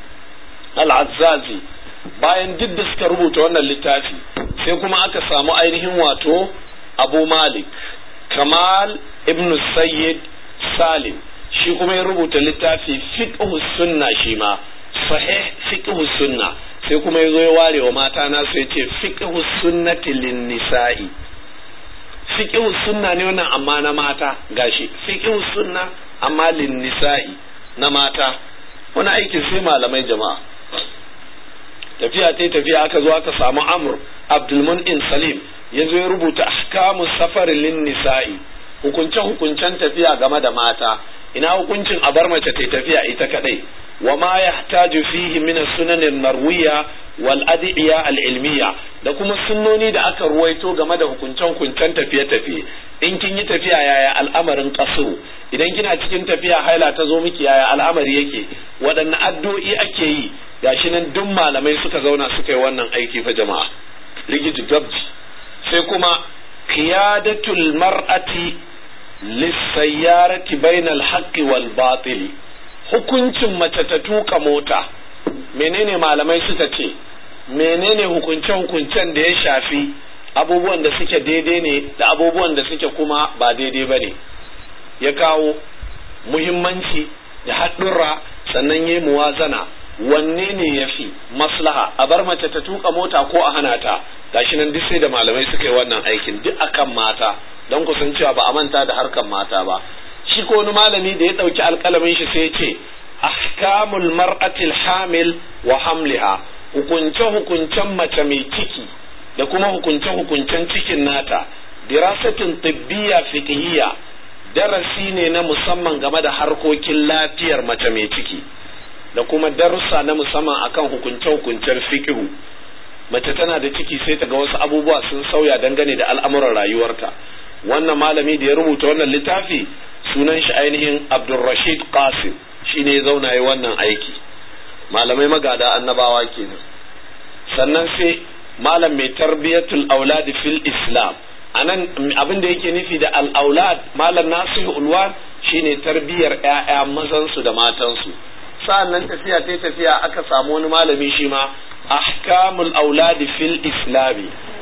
Bayan duk da suka rubuta wannan littafi, sai kuma aka samu ainihin wato Abu Malik Kamal ibn Sayyid Salim, shi kuma ya rubuta littafi Fiqhus Sunna, shi ma Sahih Fiqhus Sunna. Sai kuma ya zo ya ware wa mata na su, ya ce Fiqhus Sunnati lin nisa'i. Fiqhus Sunna ne wannan amma na mata, gashi Fiqhus Sunna amma lin nisa'i, na mata. Wani aikin sai malamai jama'a. Tafiya aka zo aka samu Amr Abdul Mun'im Salim, ya zo ya rubuta Ahkamus Safar lin nisa'i, hukuncen tafiya game da mata, ina hukuncin a bar mace ta tafiya ita kadai, wa ma yahtaju fihi min as-sunan al-marwiya wal adiya al-ilmiya, da kuma sunnoni da aka ruwaito game da hukuncen tafiye-tafiye. In kin yi tafiya yaya al'amarin kasuru, idan kina cikin tafiya haila ta zo miki yaya al'amari yake, waɗanne addu'o'i ake yi, gashi nan duk malamai suka zauna suka yi wannan aiki fa jama'a, rigiji gabji. Sai kuma qiyadatul mar'ati lis-sayyarati bainal haqqi wal batili, hukuncin mace ta tuka mota, menene malamai suka ce, menene hukuncen da ya shafi abubuwan da suke daidai ne da abubuwan da suke kuma ba daidai ba ne, ya kawo muhimmanci da haɗurra, sannan ya muwazana, wanne ne ya fi maslaha, a bar mace ta tuka mota ko a hana ta. Gashi nan duk sai da malamai suka yi wannan aikin duk akan mata, don ku san cewa ba a manta da harkan mata ba. Shi ko wani malami da ya ɗauki alƙalamin shi sai ya ce ahkamul mar'atil hamil wa hamliha, hukuncen mace mai ciki da kuma hukuncen cikin nata, dirasatun tibbiya fiqhiyya, darasi ne na musamman game da harkokin lafiyar mace mai ciki, da kuma darussa na musamman akan hukuncen fiqhu. Mace tana da ciki sai ta ga wasu abubuwa sun sauya dangane da al'amuran rayuwarta. Wannan malami da ya rubuta wannan littafi sunan shi ainihin Abdulrashid Qasim, shine ya zauna yi wannan aiki. Malamai magada annabawa kenan. Sannan sai malam mai tarbiyatul aulad fil islam, anan abin da yake nufi da al aulad malam Nasiru Ulwan shine tarbiyar ƴaƴa mazan su da matan su. Sa'annan tafiya aka samu wani malami shi ma ahkamul aulad fil islami,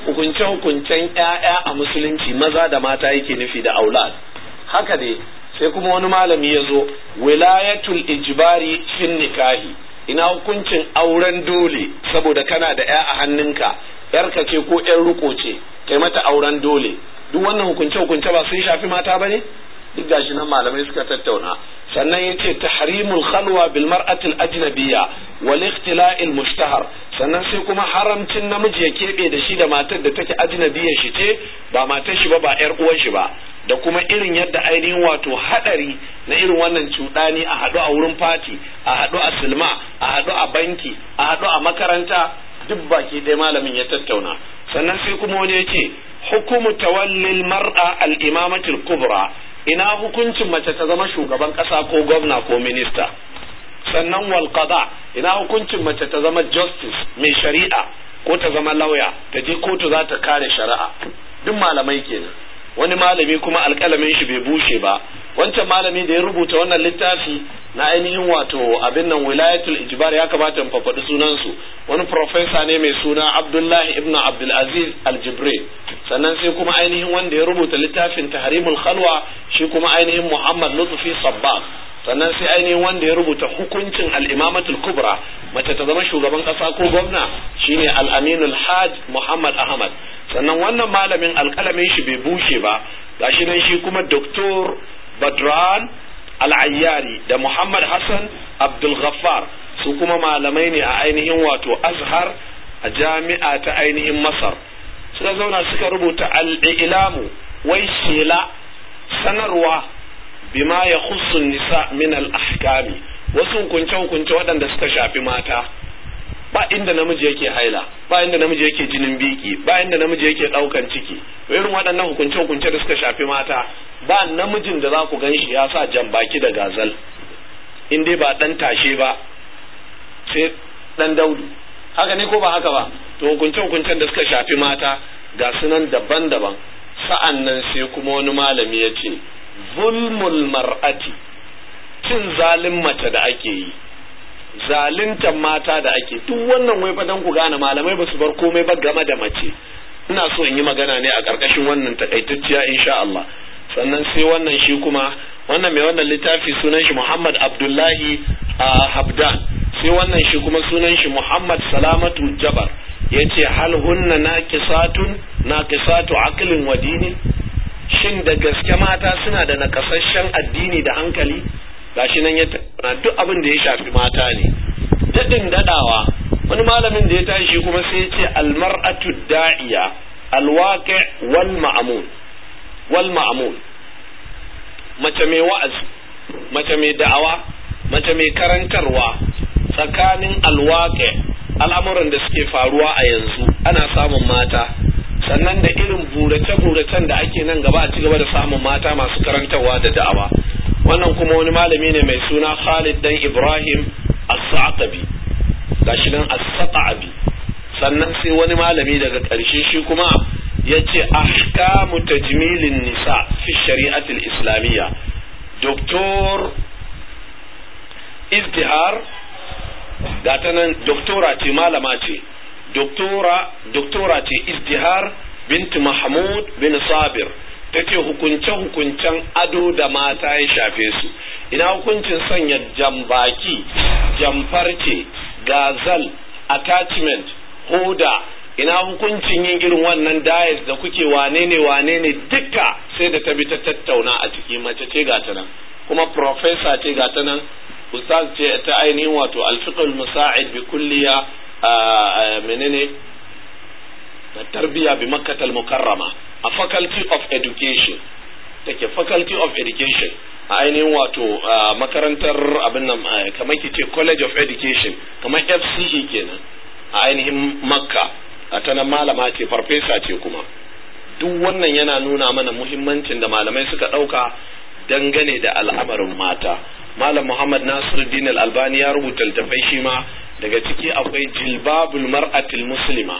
hukuncen ƴaƴa a musulunci maza da mata yake nufi da aulad. Haka dai sai kuma wani malami ya zo wilayatul ijbari fil nikahi, ina hukuncin auren dole saboda kana da ƴa a hannunka, yarka ce ko ƴar ruko ce kai mata auren dole. Duk wannan hukunce ba sun shafi mata bane? Duk gashi nan malamai suka tattauna. Sannan yace tahrimul khalwa bil mar'atil ajnabiyya wal ikhtila'il mushtahar, sannan sai kuma haramcin namiji ya kebe da shi da matar da take ajnabiyyar shi ce, ba matar shi ba ƴar uwar shi ba, da kuma irin yadda ainihin wato hadari na irin wannan cuɗani, a haɗu a wurin fati, a haɗu a silma, a haɗu a banki, a haɗu a makaranta, duk baki ɗaya malamin ya tattauna. Sannan sai kuma wani yace hukumu tawallil mar'a al-imamatul kubra, ina hukuncin mace ta zama shugaban ƙasa ko gwamna ko minista. Sannan wal qada, ina hukuncin mace ta zama justice mai shari'a ko ta zama lauya, ta je kotu za ta kare shari'a. Duk malamai kenan. Wani malami kuma alƙalamin shi bai bushe ba, wancan malami da ya rubuta wannan littafi na ainihin wato abin nan wilayatul ijbar, ya kamata in faɗi sunansu, wani professor ne mai suna Abdullahi ibn Abdul Aziz al-Jibril. Sannan sai kuma ainihin wanda ya rubuta littafin tahrimul khalwa, shi kuma ainihin Muhammad Lutfi Sabbagh. Sannan sai ainihin wanda ya rubuta hukuncin al-imamatul kubra, mace ta zama shugaban kasa ko gwamna, shine al-Aminul Hajj Muhammad Ahmad. Sannan wannan malamin alƙalamin shi bai bushe ba, gashi nan shi kuma Dr. Badran Al-Ayyari da Muhammad Hassan Abdul Ghaffar, su kuma malamai ne a ainihin wato Azhar a jami'a ta ainihin Masar. Suka zauna suka rubuta al-ilamu, wai shela, sanarwa bima ya khussun nisa min al-ahkami, wasu hukunce waɗanda suka shafi mata. Ba inda namiji yake haila, ba inda namiji yake jinin biki, ba inda namiji yake ɗaukan ciki. Irin waɗannan hukunce da suka shafi mata, ba namijin da za ku gan shi ya sa jan baki da gazal, in dai ba ɗan tashe ba sai ɗan daudu. Haka ne ko ba haka ba? To hukunce da suka shafi mata ga sunan daban-daban. Sa'an nan sai kuma wani malami ya ce zulmul mar'ati, cin zalin mace da ake yi, zaluntan mata da ake, duk wannan wai fa dan ku gane malamai ba su bar komai ba game da mace. Ina so in yi magana ne a ƙarƙashin wannan takaitacciya insha Allah. Sannan sai wannan shi kuma wannan mai wannan littafi sunan shi Muhammad Abdullahi Habdan, sai wannan shi kuma sunan shi Muhammad Salamatu Jabar, yace hal hunna naqisatu aqlin wa dini, shin da gaske mata suna da nakasasshen addini da hankali? Gashi nan ya tattauna duk abin da ya shafi mata ne. Dadin dadawa wani malamin da ya tashi kuma sai ya ce almar'atu da'iya alwaqi wal ma'mun mace mai wa'azi, mace mai da'awa, mace mai karantarwa tsakanin alwaƙe al'amuran da suke faruwa a yanzu ana samun mata, sannan da irin burace-buracen da ake nan gaba a ci gaba da samun mata masu karantarwa da da'awa. Wannan kuma wani malami ne mai suna Khalid dan Ibrahim As-Sa'abi, gashi nan As-Sa'abi. Sannan sai wani malami daga ƙarshe shi kuma yace ahkamu tajmilin nisa fi shari'atil islamiyya, Dr. Izdihar, gata nan doktora ce, malama ce, doktora ce Izdihar bint Mahmud bin Sabir, tace hukunce-hukuncen ado da mata ya shafe su. Ina hukuncin sanya jambaki, jamfarce, gazal, attachment, hoda, ina hukuncin yin irin wannan diet da kuke wane ne duka sai da ta bi ta tattauna a ciki. Mace ce gata nan, kuma professor ce gata nan, ustaz ce ta ainihin wato al-fiqh musa'id bi kulliya menene tarbiya bi Makkah al-Mukarrama a faculty of education, take faculty of education a ainihin wato makarantar abin nan kamar kice college of education, kamar FCE kenan a ainihin Makka. A ta nan malama ce, farfesa ce kuma. Duk wannan yana nuna mana muhimmancin da malamai suka ɗauka dangane da al'amarin mata. Malam Muhammad Nasiruddin Al-Albani ya rubuta littafai shi ma, daga ciki akwai jilbabul mar'atil muslima,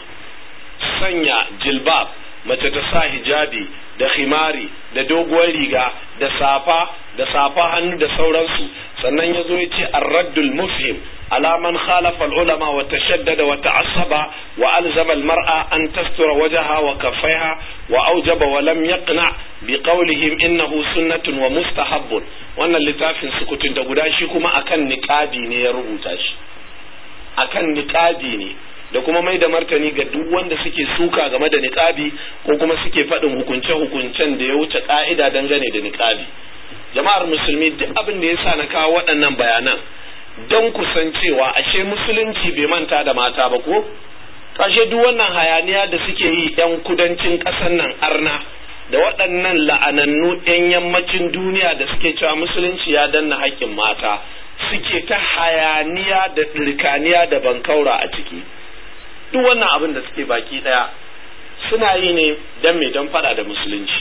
sanya jilbab, mace ta sa hijabi da khimari da doguwar riga da safa hannu da sauransu. Sannan ya zo ya ce ar-raddul mufhim ala man khalafa al-ulama wa tashaddada wa ta'assaba wa alzama al-mar'a an tastura wajhaha wa kaffaiha wa awjaba wa lam yaqna bi qawlihim innahu sunnatun wa mustahabbun. Wannan littafin sukutun da guda shi kuma akan niqabi ne ya rubuta shi, akan niqabi ne, da kuma mai da martani ga duk wanda suke suka game da niqabi ko kuma suke faɗin hukunce-hukuncen da ya wuce ka'ida dangane da niqabi. Jama'ar musulmi, duk abin da yasa na kawo waɗannan bayanan don kusan cewa ashe musulunci bai manta da mata ba ko? Ashe duk wannan hayaniya da suke yi 'yan kudancin ƙasar nan arna da waɗannan la'anannu 'yan yammacin duniya da suke cewa musulunci ya danna haƙƙin mata, suke ta hayaniya da ɗirkaniya da bankaura a ciki. Duk wannan abin da suke baki ɗaya suna yi ne don me, don faɗa da musulunci.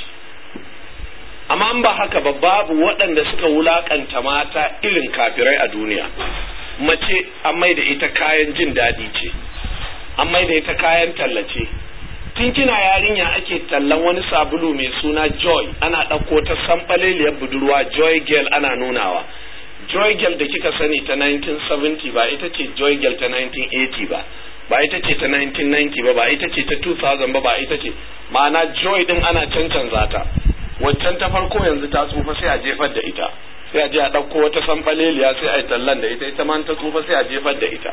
Amma an ba haka ba, babu waɗanda suka wulakanta mata irin kafirai a duniya. Mace an mai da ita kayan jin daɗi ce, an mai da ita kayan tallace. Tun kina yarinya ake tallan wani sabulu mai suna Joy, ana ɗauko ta samɓaleliyar budurwa Joy Girl ana nunawa. Joy Girl da kika sani ta 1970 ba ita ce Joy Girl ta 1980 ba ita ce ta 1990 ba ita ce ta 2000 ba ita ce, ma'ana Joy din ana cancanza ta. Waccan ta farko yanzu ta tsufa sai a jefar da ita, sai a je a ɗauko wata sanɓaleliya sai a yi tallan da ita ma ta tsufa sai a jefar da ita.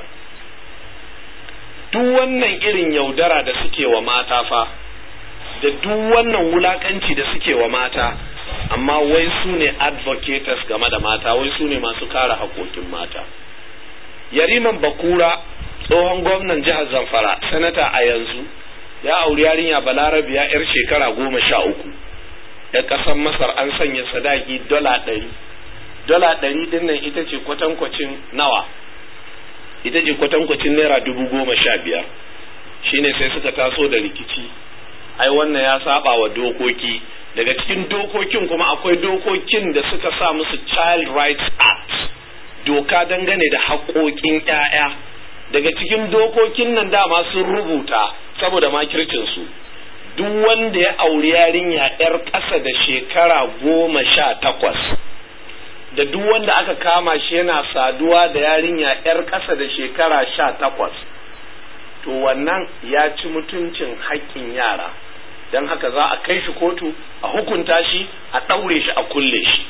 Duk wannan irin yaudara da suke wa mata fa, da duk wannan wulakanci da suke wa mata, amma wai su ne advocates game da mata, wai su ne masu kare haƙoƙin mata. Yariman Bakura, tsohon gwamnan jihar Zamfara, sanata a yanzu, ya auri yarinya Balarabiya 'yar shekara 13. ‘Yan ƙasar Masar an sanya sadaki $100. $100 din nan ita ce kwatankwacin nawa? Ita ce kwatankwacin naira 15,000. Shine sai suka taso da rikici. Ai wannan ya saba wa dokoki. Daga cikin dokokin kuma akwai dokokin da suka sa musu Child Rights Act, doka dangane da haƙoƙin ‘ya'ya. Daga cikin dokokin nan dama sun rubuta saboda makircinsu. Duk wanda ya auri yarinya 'yar ƙasa da shekara 18, da duk wanda aka kama shi yana saduwa da yarinya 'yar ƙasa da shekara 18, to wannan ya ci mutuncin haƙƙin yara, don haka za a kai shi kotu, a hukunta shi, a ɗaure shi, a kulle shi.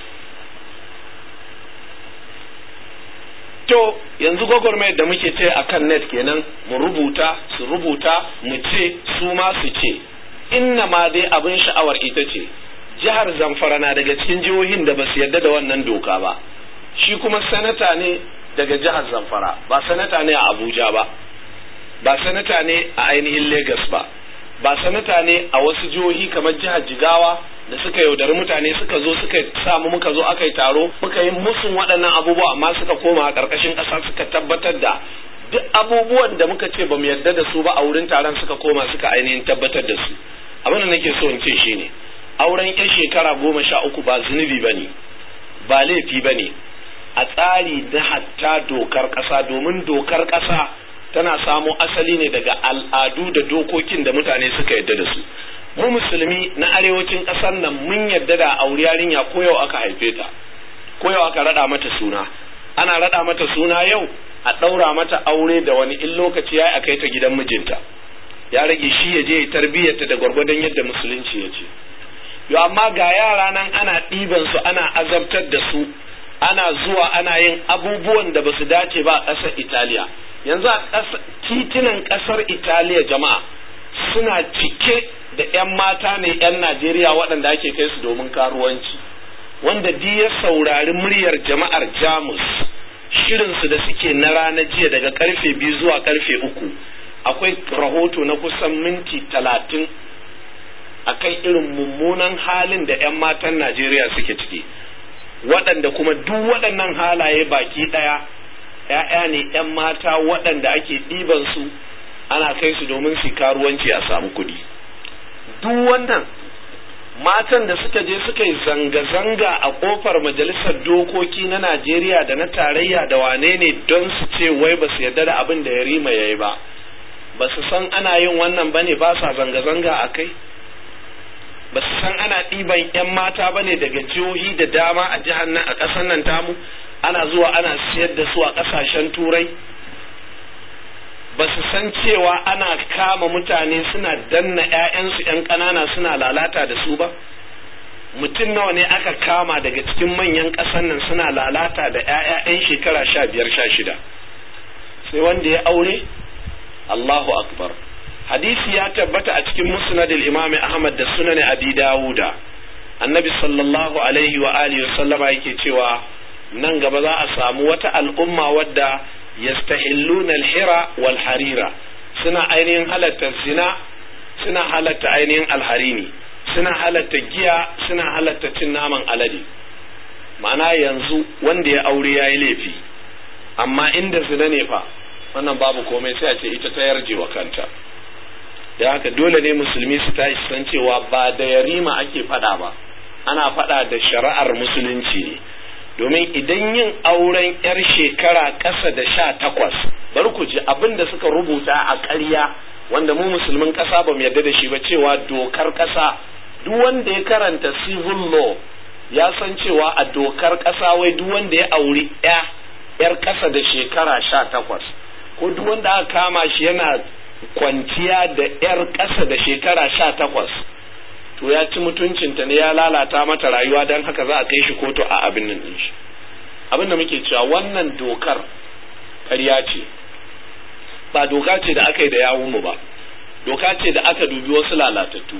To yanzu gwagwarmayar da muke ce a kan net kenan, mu rubuta, su rubuta, mu ce, su ma su ce. Inna ma dai abin sha'awar ita ce, jihar Zamfara na daga cikin jihohin da ba su yarda da wannan doka ba. Shi kuma sanata ne daga jihar Zamfara, ba sanata ne a Abuja ba, ba sanata ne a ainihin Lagos ba, ba sanata ne a wasu jihohi kamar jihar Jigawa da suka yaudari mutane suka zo suka samu muka zo aka yi taro muka yi musun waɗannan abubuwa amma suka koma a ƙarƙashin ƙasa suka tabbatar da duk abubuwan da muka ce ba mu yarda da su ba a wurin taron suka koma suka ainihin tabbatar da su. Abin da nake so in ce shine auren 'yan shekara 13 ba zunubi bane ba laifi bane a tsari da hatta dokar ƙasa, domin dokar ƙasa tana samo asali ne daga al'adu da dokokin da mutane suka yarda da su. Mu musulmi na arewacin ƙasar nan mun yarda da aure yarinya ko yau aka haife ta ko yau aka rada mata suna, ana rada mata suna yau a ɗaura mata aure da wani in lokaci ya kai ta gidan mijinta, ya rage shi ya je ya tarbiyyarta da gwargwadon yadda musulunci ya ce. Yo amma ga yara nan ana ɗiban su ana azabtar da su, ana zuwa ana yin abubuwan da basu dace ba a ƙasar Italiya. Yanzu a titunan ƙasar Italiya jama'a suna cike da 'yan mata ne 'yan Najeriya waɗanda ake kai su domin karuwanci, wanda duk ya saurari muryar jama'ar Jamus shirinsu da suke na ranar jiya daga karfe 2 zuwa karfe 3 akwai rahoto na kusan minti 30 akan irin mummunan halin da 'yan matan Najeriya suke ciki, waɗanda kuma duk waɗannan halaye baki ɗaya 'ya'ya ne 'yan mata waɗanda ake ɗiban su ana kai su domin su karuwanci a samu kuɗi. Duk wannan matan da suka je suka yi zanga-zanga a kofar majalisar dokoki na Najeriya da na tarayya da wane ne don su ce wai ba su yarda da abin da Yarima ya yi ba su san ana yin wannan ba ne, ba sa zanga-zanga a kai, ba su san ana ɗiban 'yan mata ba ne daga jihohi da dama a jihar nan a ƙasar nan tamu ana zuwa ana siyar da su a ƙasashen turai, ba su san cewa ana kama mutane suna danna 'ya'yansu 'yan ƙanana suna lalata da su ba. Mutum nawa ne aka kama daga cikin manyan ƙasar nan suna lalata da 'ya'ya 'yan shekara 15-16 sai wanda ya aure? Allahu akbar. Hadisi ya tabbata a cikin musnadil Imam Ahmad da sunan Abi Dawuda, annabi sallallahu alaihi wa alihi wasallama yake cewa nan gaba za a samu wata al'umma wadda yastahilluna al-hira wal harira, suna ainihin halatta zina, suna halatta ainihin alharini, suna halatta giya, suna halatta cin naman alade. Ma'ana yanzu wanda ya aure yayi laifi, amma inda zina ne fa wannan babu komai, sai a ce ita ta yarje wa kanta. Da haka dole ne musulmi su tashi san cewa ba da Yarima ake fada ba, ana fada da shari'ar musulunci ne. Domin idan yin auren 'yar shekara ƙasa da 18, bari ku ji abin da suka rubuta a ƙarya wanda mu musulmin ƙasa ba mu yarda da shi ba, cewa dokar ƙasa, duk wanda ya karanta civil law ya san cewa a dokar ƙasa wai duk wanda ya auri 'yar ƙasa da shekara 18 ko duk wanda aka kama shi yana kwanciya da 'yar ƙasa da shekara 18 to ya ci mutuncinta ne, ya lalata mata rayuwa, don haka za a kai shi kotu a abin nan din shi. Abin da muke cewa wannan dokar ƙarya ce, ba doka ce da aka yi da yawunmu ba, doka ce da aka dubi wasu lalatattu.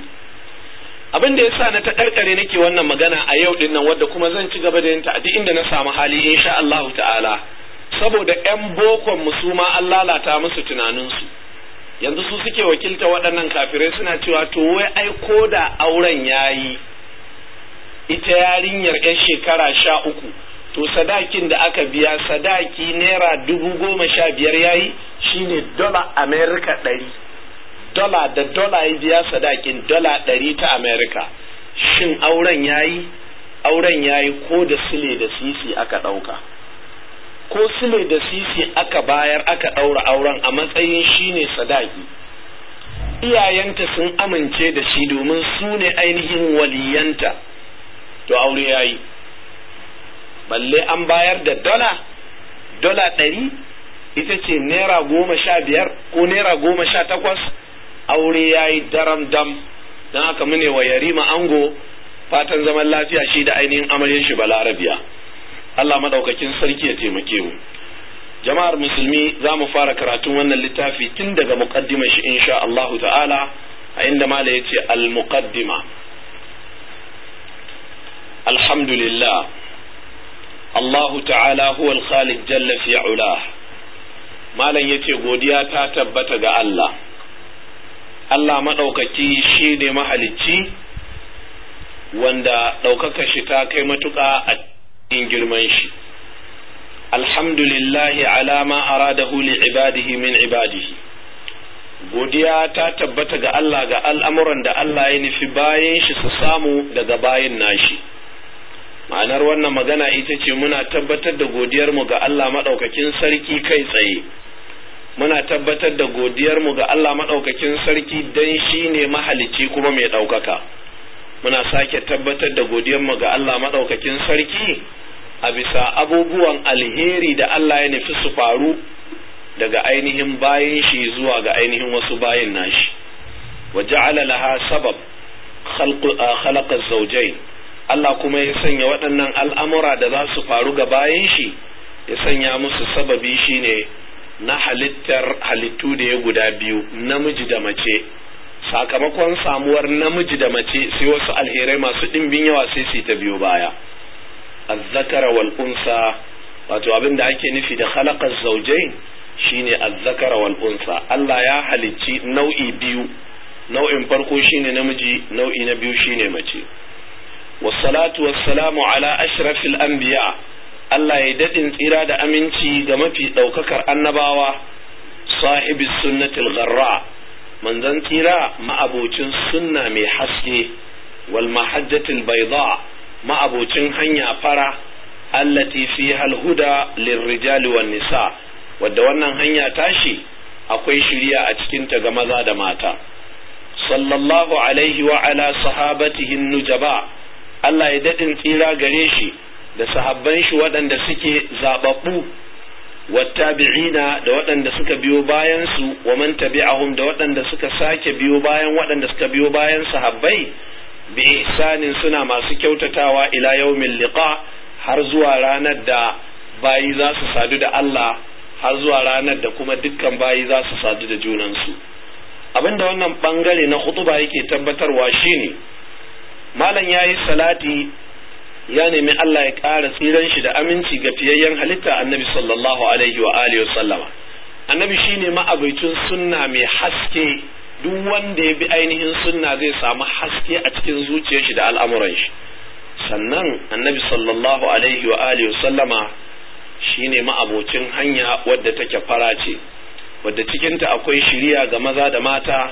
Abin da yasa na ta karkare nake wannan magana a yau din nan, wadda kuma zan ci gaba da yin ta a duk inda na samu hali insha Allah ta'ala, saboda 'yan bokon mu ma an lalata musu tunaninsu. Yanzu su suke wakilta waɗannan kafirai suna cewa to wai ai ko da auren yayi, ita yarinyar 'yan shekara 13 to sadakin da aka biya sadaki naira 15,000 yayi, shine dola America 100, dola da dola ya biya sadakin dola 100 ta America. Shin auren yayi ko da sile da sisi aka ɗauka, ko sile da sisi aka bayar aka ɗaura auren a matsayin shine sadaki, iyayenta sun amince da shi domin su ne ainihin waliyanta, to aure yayi. Balle an bayar da dola 100, ita ce naira 15 ko naira 18, aure yayi daram dam. Don haka mune wa Yarima ango fatan zaman lafiya shi da ainihin amaryar shi Balarabiya. Allah madaukakin sarki ya taimake mu. Jama'ar musulmi, za mu fara karatun wannan littafi tun daga muqaddimar shi insha Allah ta'ala, a inda mala yace al-muqaddima. Alhamdulillah, Allah ta'ala huwa al-khaliq jalla fi 'ulah. Malan yace godiya ta tabbata ga Allah. Allah maɗaukaki shi ne mahalicci wanda ɗaukaka shi ta kai matuƙa a cikin girman shi. Alhamdulillahi ala ma aradahu li ibadihi min ibadihi. Godiya ta tabbata ga Allah ga al'amuran da Allah ya nufi bayan shi su samu daga bayin nashi. Ma'anar wannan magana ita ce muna tabbatar da godiyarmu ga Allah maɗaukakin sarki kai tsaye. Muna tabbatar da godiyarmu ga Allah maɗaukakin sarki don shi ne mahalicci kuma mai ɗaukaka. Muna sake tabbatar da godiyarmu ga Allah maɗaukakin sarki a bisa abubuwan alheri da Allah ya nufi su faru daga ainihin bayin shi zuwa ga ainihin wasu bayin nashi. Wa ja'ala laha sabab khalaqa zawjayn. Allah kuma ya sanya waɗannan al'amura da za su faru ga bayin shi, ya sanya musu sababi shine na halittu da ya guda biyu, namiji da mace. Sakamakon samuwar namiji da mace sai wasu alherai masu ɗimbin yawa sai su ta biyo baya. Azzakara wal unsa, wato abin da ake nufi da khalaqa zawjayn shine azzakara wal unsa. Allah ya halicci nau'i biyu, nau'in farko shine namiji, nau'i na biyu shine mace. Wassalatu wassalamu ala ashrafil anbiya. Allah ya daɗin tsira da aminci ga mafi ɗaukakar annabawa, sahibi sunnatil gharra, manzon tsira ma'abocin sunna mai haske, wal mahajjatil bayda, ma'abocin hanya fara, allati fiha alhuda lirrijali wan nisa, wadda wannan hanya tashi akwai shiriya a cikin ta ga maza da mata. Sallallahu alaihi wa ala sahabatihi nujaba. Allah ya daɗin tsira gare shi da sahabban shi waɗanda suke zaɓaɓɓu, wattabi'ina da waɗanda suka biyo bayan su, wa man tabi'ahum da waɗanda suka sake biyo bayan waɗanda suka biyo bayan sahabbai bi ihsanin suna masu kyautatawa ila yawmil liqa, har zuwa ranar da bayi za su sadu da Allah, har zuwa ranar da kuma dukkan bayi za su sadu da junansu. Abinda wannan bangare na khutuba yake tabbatarwa shine malam yayi salati ya nemi Allah ya ƙara tsiran shi da aminci ga fiyayyen halitta annabi sallallahu alaihi wa alihi wa sallama. Annabi shine ma'abucin sunna mai haske, duk wanda ya bi ainihin sunna zai samu haske a cikin zuciyar shi da al'amuran shi. Sannan annabi sallallahu alaihi wa alihi wa sallama shine ma'abocin hanya wadda take fara ce, wadda cikinta akwai shiriya ga maza da mata.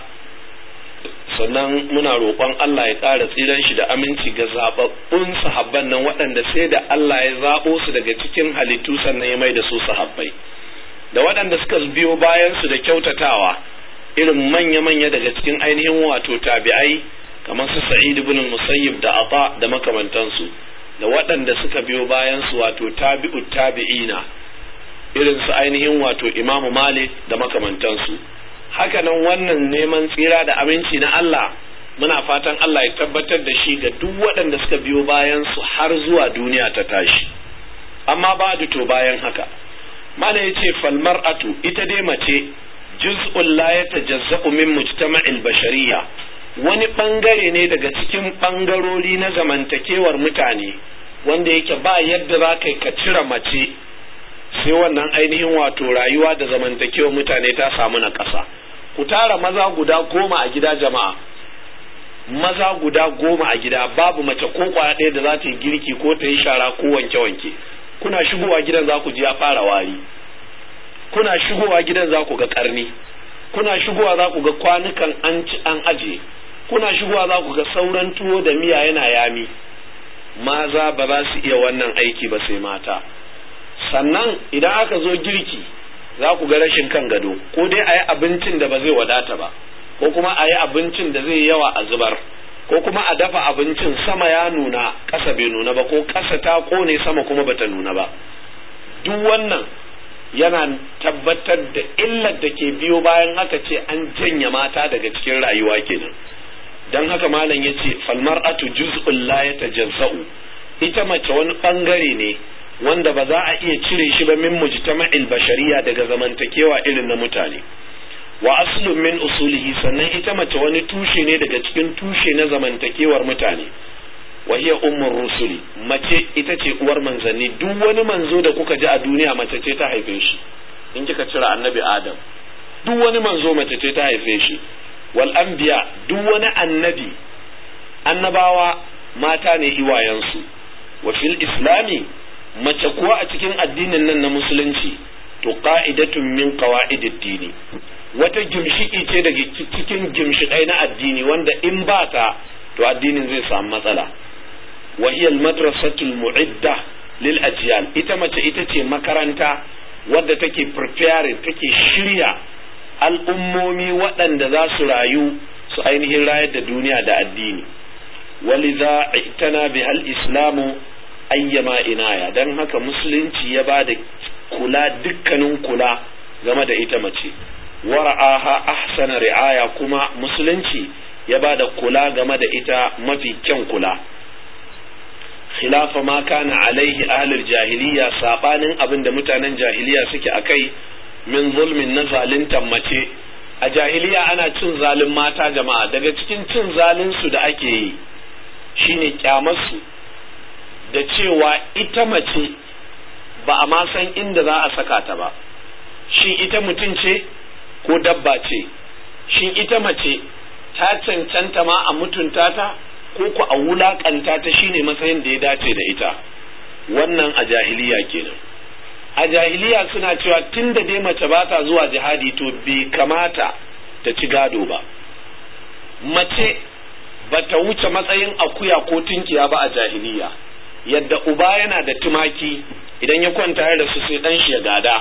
Sannan muna roƙon Allah ya ƙara tsiran shi da aminci ga zaɓaɓɓun sahabban nan waɗanda sai da Allah ya zaɓo su daga cikin halittu sannan ya mai da su sahabbai, da waɗanda suka biyo bayan su da kyautatawa, irin manya-manya daga cikin ainihin wato tabi'ai kamar su Sa'id ibn Musayyib da Ata da makamantansu, da waɗanda suka biyo bayan su wato tabi'ut tabi'ina irin su ainihin wato Imam Malik da makamantansu. Hakanan wannan neman tsira da aminci na Allah muna fatan Allah ya tabbatar da shi ga duk waɗanda suka biyo bayan su har zuwa duniya ta tashi. Amma ba to bayan haka mana yace fal mar'atu, ita dai mace, juz'un la yatajazza'u min mujtama'il bashariyya, wani bangare ne daga cikin bangarori na zamantakewar mutane wanda yake ba yadda za ka cire mace sai wannan ainihin wato rayuwa da zamantakewar mutane ta samu na ƙasa. Ku tara maza guda 10 a gida jama'a, maza guda 10 a gida, babu mace ko kwaya ɗaya da za ta yi girki ko ta yi shara ko wanke-wanke. Kuna shigowa gidan za ku ji ya fara wari, kuna shigowa gidan za ku ga ƙarni, kuna shigowa za ku ga kwanukan an ci an aje, kuna shigowa za ku ga sauran tuwo da miya yana yami. Maza ba za su iya wannan aiki ba sai mata. Sannan idan aka zo girki za ku ga rashin kan gado, ko dai a yi abincin da ba zai wadata ba, ko kuma a yi abincin da zai yawa a zubar, ko kuma a dafa abincin sama ya nuna ƙasa bai nuna ba, ko ƙasa ta ƙone sama kuma bata nuna ba. Duk wannan yana tabbatar da illar da ke biyo bayan haka ce an janye mata daga cikin rayuwa kenan. Don haka malam ya ce falmar'atu juz'un la yatajazza'u, ita mace wani bangare ne wanda ba za a iya cire shi ba min mujtama'il bashariya, daga zamantakewa irin na mutane. Wa aslun min usulihi, sannan ita mace wani tushe ne daga cikin tushe na zamantakewar mutane. Wa hiya ummur rusuli, mace ita ce uwar manzanni. Duk wani manzo da kuka ji a duniya mace ce ta haife shi, in kika cire annabi Adam. Duk wani manzo mace ce ta haife shi. wal anbiya duk wani annabawa mata ne iwayensu. Wa fil islami mace kuwa a cikin addinin nan na musulunci to qa'idatun min qawa'idid dini, wata gimshiki ce daga cikin gimshikai na addini wanda in ba ta to addinin zai samu matsala. Wa hiya al-madrasatul mu'idda lil ajyal, ita mace ita ce makaranta wadda take preparing, take shirya al'ummomi waɗanda za su rayu su ainihin rayar da duniya da addini. Waliza itana bihal islamu ayyama inaya, dan haka musulunci ya ba da kula, dukkanin kula game da ita mace. Wara'aha ahsana ri'aya, kuma musulunci ya ba da kula game da ita mafi kyan kula. Khilafa ma kana alaihi ahlul jahiliya, sabanin abin da mutanen jahiliya suke akai, min zulmin na zaluntar mace. A jahiliya ana cin zalin mata jama'a, daga cikin cin zalin su da ake yi shine kyamarsu da cewa ita mace ba a ma san inda za a saka ta ba. Shin ita mutum ce ko dabba ce? Shin ita mace ta cancanta ma a mutunta ta ko ku a wulakanta ta shine matsayin da ya dace da ita? Wannan a jahiliya kenan. A jahiliya suna cewa tunda dai mace ba ta zuwa jihadi to bai kamata ta ci gado ba. Mace ba ta wuce matsayin akuya ko tunkiya ba a jahiliya, yadda uba yana da tumaki idan ya kwanta da su sai dan shi ya gada.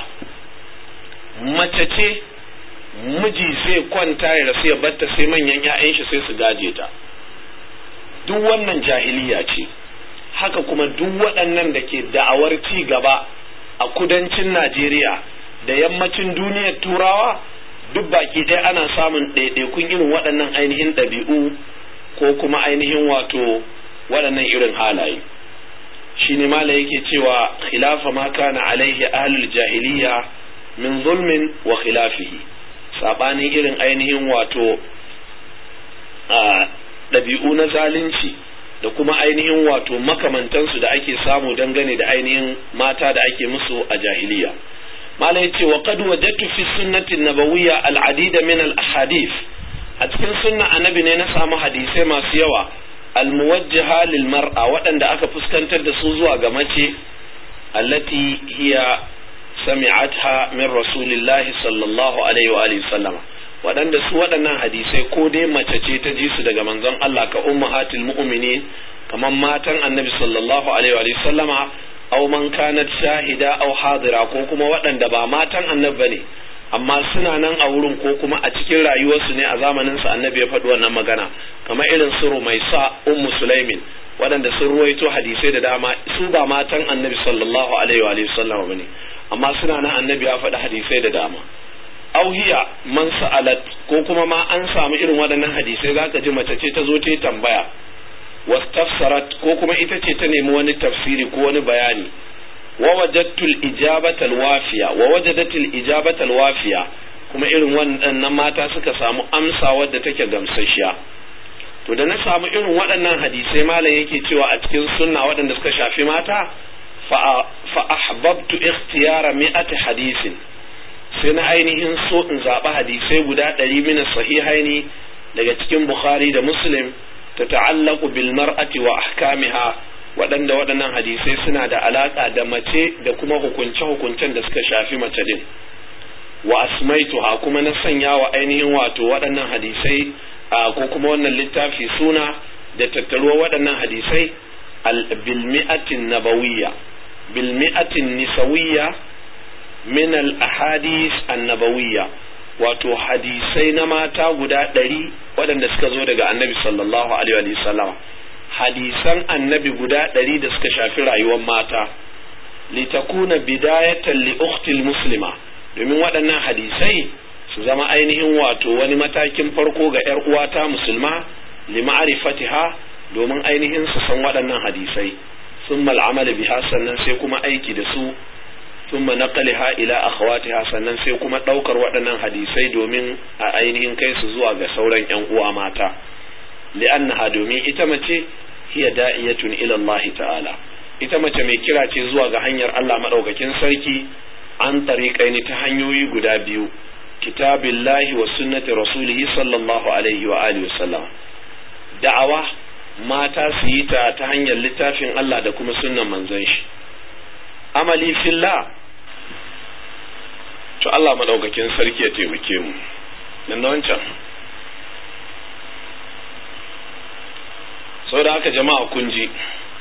Mace ce miji zai kwanta ya rasu ya batta sai manyan 'ya'yan shi sai su gaje ta. Duk wannan jahiliya ce. Haka kuma duk waɗannan da ke da'awar ci gaba a kudancin Najeriya da yammacin duniyar Turawa, duk baki ɗaya ana samun ɗaiɗaikun irin waɗannan ainihin ɗabi'u ko kuma ainihin wato waɗannan irin halaye. Shi ne mala yake cewa khilafa ma kana alaihi ahlul jahiliya min zulmin wa khilafihi, sabanin irin ainihin wato ɗabi'u na zalunci da kuma ainihin wato makamantansu da ake samu dangane da ainihin mata da ake musu a jahiliya. Mala yace wa qad wajadtu fi sunnati nabawiyya al-adida min al-ahadith, a cikin sunna annabi ne na samu hadisai masu yawa al-muwajjaha lil mar'a, waɗanda aka fuskantar da su zuwa ga mace, allati hiya sami'atha min rasulillahi sallallahu alaihi wa alihi sallama, waɗanda su waɗannan hadisai ko dai mace ce ta ji su daga manzon Allah ka ummahatul mu'minin, kamar matan annabi sallallahu alaihi wa sallama, aw man kanat shahida aw hadira, ko kuma waɗanda ba matan annabi bane amma suna nan a wurin ko kuma a cikin rayuwarsu ne a zamanin sa annabi ya faɗi wannan magana, kamar irin su Rumaisa ummu Sulaimin, waɗanda sun ruwaito hadisai da dama, su ba matan annabi sallallahu alaihi wa sallama bane amma suna nan annabi ya faɗi hadisai da dama. Auhiya man sa'alat, ko kuma ma an samu irin waɗannan hadisai zaka ji mace ce ta zo ta tambaya, wastafsarat, ko kuma ita ce ta nemi wani tafsiri ko wani bayani, wa wajadatul ijabatal wafiya, kuma irin waɗannan mata suka samu amsa wadda take gamsasshiya. To da na samu irin waɗannan hadisai malam yake cewa a cikin sunna waɗanda suka shafi mata, fa ahbabtu ikhtiyara mi'ati hadisin, sai na ainihin so in zaɓi hadisai guda 100 min sahihaini daga cikin Bukhari da Muslim, ta ta'allaku bil mar'ati wa ahkamiha, waɗanda waɗannan hadisai suna da alaƙa da mace da kuma hukunce-hukuncen da suka shafi mace din. Wa asmaituha, kuma na sanya wa ainihin wato waɗannan hadisai ko kuma wannan littafi suna da tattaruwa waɗannan hadisai bil mi'atin nabawiyya, bil mi'atin nisawiyya min al ahadith annabawiyya, wato hadisai na mata guda 100 waɗanda suka zo daga annabi sallallahu alaihi wa sallam, hadisan annabi guda 100 da suka shafi rayuwar mata, litakuna bidayatan li ukhtil muslima, domin waɗannan hadisai su zama ainihin wato wani matakin farko ga 'yar uwata musulma, li ma'rifatiha, domin ainihin su san waɗannan hadisai, thumma al'amali biha, sannan sai kuma aiki da su, thumma naqliha ila akhawatiha, sannan sai kuma daukar waɗannan hadisai domin a ainihin kai su zuwa ga sauran 'yan uwa mata. Li'annaha, domin ita mace hiya da'iyatun ila Allah ta'ala, ita mace mai kira ce zuwa ga hanyar Allah madaukakin sarki, an tariqaini, ta hanyoyi guda biyu. kitabillahi wa sunnati rasulihi sallallahu alaihi wa alihi wasallam. Da'awa mata su yi ta hanyar littafin Allah da kuma sunnan manzon shi. Amali fillah, to Allah madaukakin sarki ya taimake mu. Dan wancan saboda haka jama'a kun ji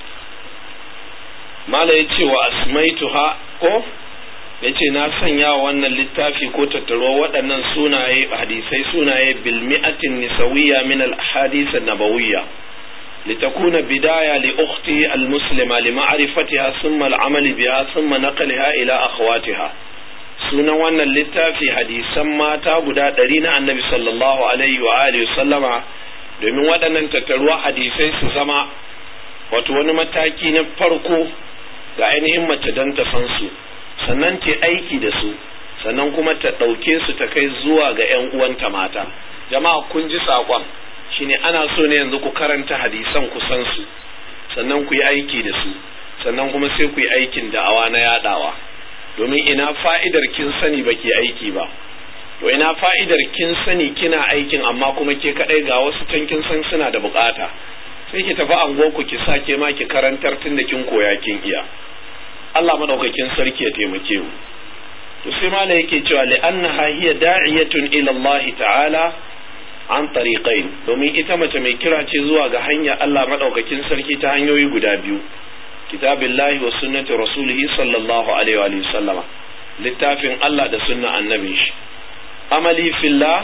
mala ya ce wa asmaituha ko ya ce na sanya wannan littafi ko tattaro waɗannan sunaye hadisai sunaye bil mi'atin nisawiyya min al ahadith an nabawiyya litakuna bidaya li ukhti al muslima li ma'rifatiha thumma al amal biha thumma naqliha ila akhawatiha. Sunan wannan littafi hadisan mata guda 100 na annabi sallallahu alaihi wa alihi sallama, domin waɗannan tattaruwa hadisai su zama wato wani mataki na farko ga ainihin mace don ta san su, sannan ta aiki da su, sannan kuma ta ɗauke su ta kai zuwa ga 'yan uwanta mata. Jama'a kun ji saƙon shine ana so ne yanzu ku karanta hadisan ku san su, sannan ku yi aiki da su, sannan kuma sai ku yi aikin da'awa na yaɗawa. Domin ina fa'idar kin sani ba ke aiki ba, to ina fa'idar kin sani kina aikin amma kuma ke kaɗai ga wasu can kin san suna da bukata, sai ki tafi anguwarku ki sake ma ki karantar tun da kin koya kin iya. Allah madaukakin sarki ya taimake mu. To sai mala yake cewa li'annaha hiya da'iyatun ila Allah ta'ala an tariqain, domin ita mace mai kira ce zuwa ga hanya Allah madaukakin sarki ta hanyoyi guda biyu, kitabillahi wa sunnati rasulihi sallallahu alaihi wa sallama, littafin Allah da sunna annabin shi. Amali fillah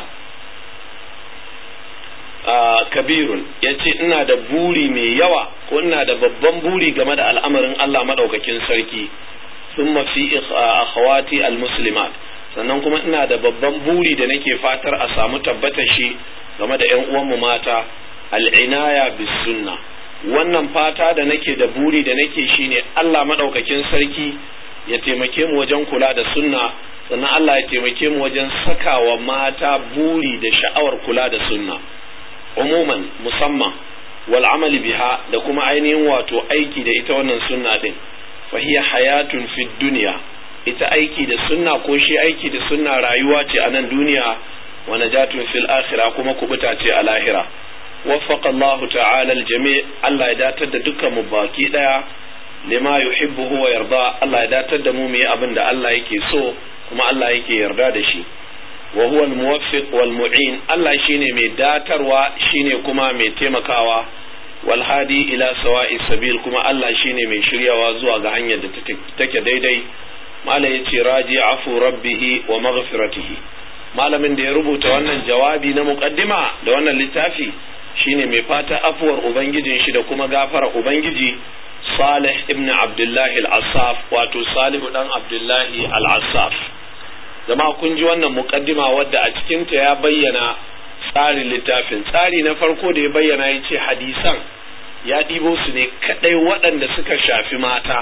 kabirun, yace ina da buri mai yawa ko ina da babban buri game da al'amarin Allah madaukakin sarki. Thumma fi akhawati almuslimat, sannan kuma ina da babban buri da nake fatar a samu tabbatar shi game da ƴan uwanmu mata, al'inaya bis sunna. Wannan fata da nake da buri da nake shine Allah madaukakin sarki ya taimake mu wajen kula da sunna, sannan Allah ya taimake mu wajen sakawa mata buri da sha'awar kula da sunna umuman musamman, wal amali biha da kuma ainihin wato aiki da ita wannan sunna din. Fa hiya hayatun fid dunya, ita aiki da sunna ko shi aiki da sunna rayuwa ce a nan duniya, wa najatun fil akhirah kuma kubuta ce a lahira. Waffaqa Allah ta'ala al-jami', Allah ya datar da dukkan mu baki daya lima yuhibbuhu wa yarda, Allah ya datar da mu yi abin da Allah yake so kuma Allah yake yarda da shi. Wa huwa al-muwaffiq wal mu'in, Allah shine mai datarwa shine kuma mai taimakawa, wal hadi ila sawa'i sabil, kuma Allah shine mai shiryawa zuwa ga hanyar da take daidai. Malam yace raji afu rabbih wa maghfiratihi, malamin da ya rubuta wannan jawabi na muqaddima da wannan littafi shine mai fata afuwar ubangijin shi da kuma gafara ubangiji, Salih ibn Abdullahi al-Assaf, wato Salihu dan Abdullahi al-Assaf. Jama'a kun ji wannan muqaddima wadda a cikin ta ya bayyana tsarin littafin. Tsari na farko da ya bayyana ya ce hadisan ya ɗibo su ne kadai waɗanda suka shafi mata,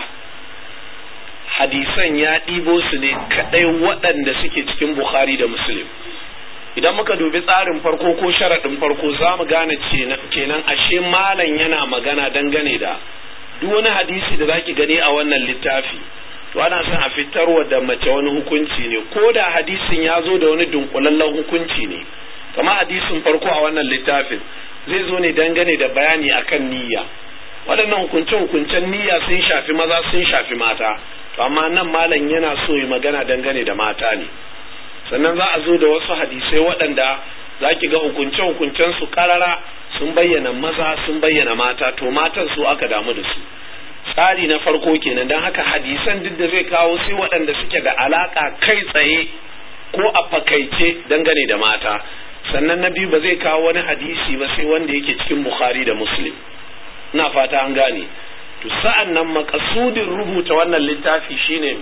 hadisan ya ɗibo su ne kadai waɗanda suke cikin Bukhari da Muslim. Idan muka dubi tsarin farko ko sharaɗin farko za mu gane kenan ashe malam yana magana dangane da duk wani hadisi da zaki gani a wannan littafi, to ana son a fitarwa da mace wani hukunci ne, ko da hadisin ya zo da wani dunkulallen hukunci ne. Kamar hadisin farko a wannan littafin zai zo ne dangane da bayani akan niyya. Waɗannan hukunce-hukuncen niyya sun shafi maza sun shafi mata, to amma nan malam yana so yi magana dangane da mata ne. Sannan za a zo da wasu hadisai waɗanda za ki ga hukunce-hukuncen su karara sun bayyana maza sun bayyana mata, to matan su aka damu da su. Tsari na farko kenan, don haka hadisan duk da zai kawo sai waɗanda suke da alaka kai tsaye ko a fakaice dangane da mata. Sannan na biyu ba zai kawo wani hadisi ba sai wanda yake cikin Bukhari da Muslim. Ina fata an gane. To sa'an nan makasudin rubuta wannan littafi shine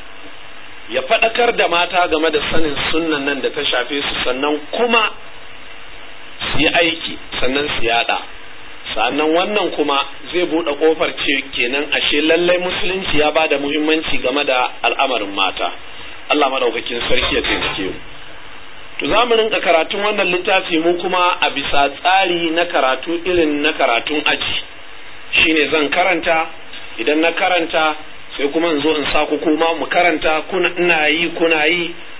ya faɗakar da mata game da sanin sunnan nan da ta shafe su, sannan kuma su yi aiki, sannan su yada. Sannan wannan kuma zai buɗe ƙofar ce kenan ashe lallai musulunci ya ba da muhimmanci game da al'amarin mata. Allah madaukakin sarki ya taimake mu. To za mu rinka karatun wannan littafi mu kuma a bisa tsari na karatu irin na karatun aji. Shine zan karanta, idan na karanta sai kuma in zo in sa ku kuma mu karanta, ina yi kuna yi,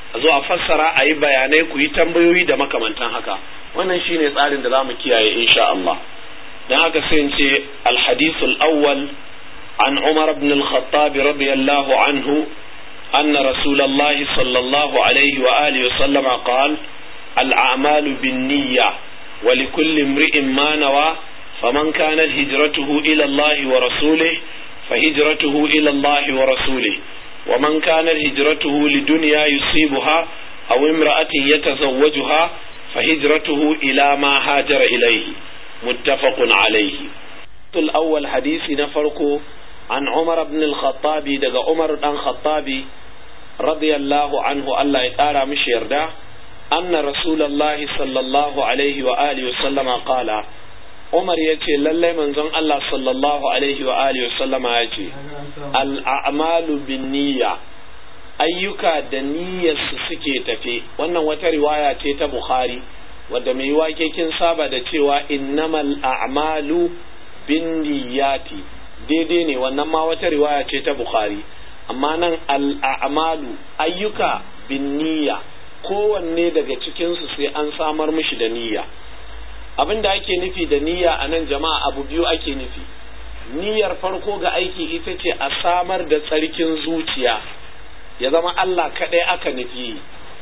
a zo a fassara a yi bayanai ku yi tambayoyi da makamantan haka. Wannan shine tsarin da za mu kiyaye insha Allah. Dan haka sai in ce al-hadith al-awwal an Umar ibn al-Khattab radiyallahu anhu anna Rasulullah sallallahu alaihi wa alihi wa sallam qala al-a'malu bin-niyyah wa likulli imri'in ma nawa faman kanat hijratuhu ila Allah wa rasulihi فهجرته إلى الله ورسوله ومن كانت هجرته لدنيا يصيبها أو امرأة يتزوجها فهجرته إلى ما هاجر إليه متفق عليه. الأول حديث نفرق عن عمر بن الخطاب دقى عمر بن الخطاب رضي الله عنه الله يقارى مشير ده أن رسول الله صلى الله عليه وآله وسلم قال Umar ya ce lallai manzon Allah sallallahu alaihi wa alihi wasallama ya ce al'amalu bin niyya, ayyuka da niyyarsu suke tafe. Wannan wata riwaya ce ta Bukhari wadda mai wake kin saba da cewa innamal a'malu bin niyyati, daidai ne, wannan ma wata riwaya ce ta Bukhari, amma nan al'amalu ayyuka bin niyya, kowanne daga cikinsu sai an samar mishi da niyya. Abin da ake nufi da niyya a nan jama'a abu biyu ake nufi. Niyyar farko ga aiki ita ce a samar da tsarkin zuciya, ya zama Allah kaɗai aka nufi.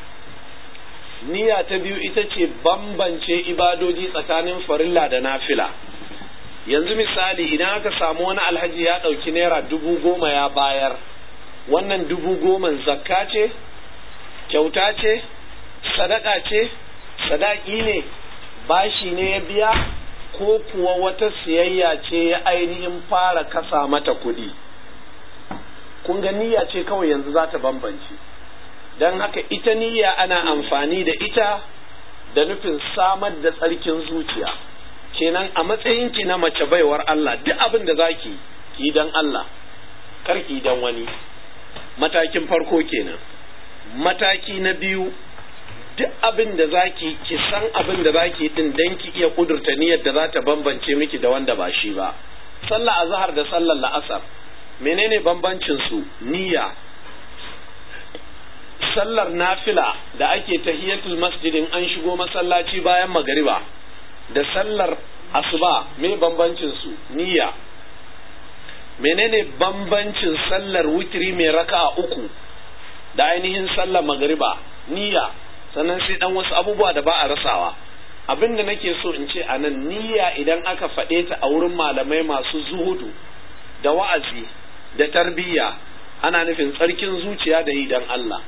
Niyya ta biyu ita ce bambance ibadoji tsakanin farilla da nafila. Yanzu misali idan aka samu wani alhaji ya ɗauki naira 10,000 ya bayar, wannan 10,000 zakka ce, kyauta ce, sadaka ce, sadaki ne, bashi ne ya biya, ko kuwa wata siyayya ce ya ainihin fara kasa mata kuɗi. Kun ga niyya ce kawai yanzu za ta bambance. Don haka ita niyya ana amfani da ita da nufin samar da tsarkin zuciya. Kenan a matsayinki na mace baiwar Allah, duk abin da zaki ki dan Allah, kar ki dan wani. Matakin farko kenan. Mataki na biyu, duk abin da zaki ki san abin da zaki din dan ki iya kudurta niyyar da za ta bambance miki da wanda ba shi ba. Sallah azhar da sallar la'asar menene bambancin su? Niyya. Sallar nafila da ake tahiyatul masjidin an shigo masallaci bayan magariba da sallar asuba me bambancin su? Niyya. Menene bambancin sallar witri mai raka'a 3 da ainihin sallar magariba? Niyya. Sannan sai dan wasu abubuwa da ba a rasawa. Abin da nake so in ce anan, niyya idan aka faɗe ta a wurin malamai masu zuhudu da wa'azi da tarbiyya ana nufin tsarkin zuciya da yi dan Allah.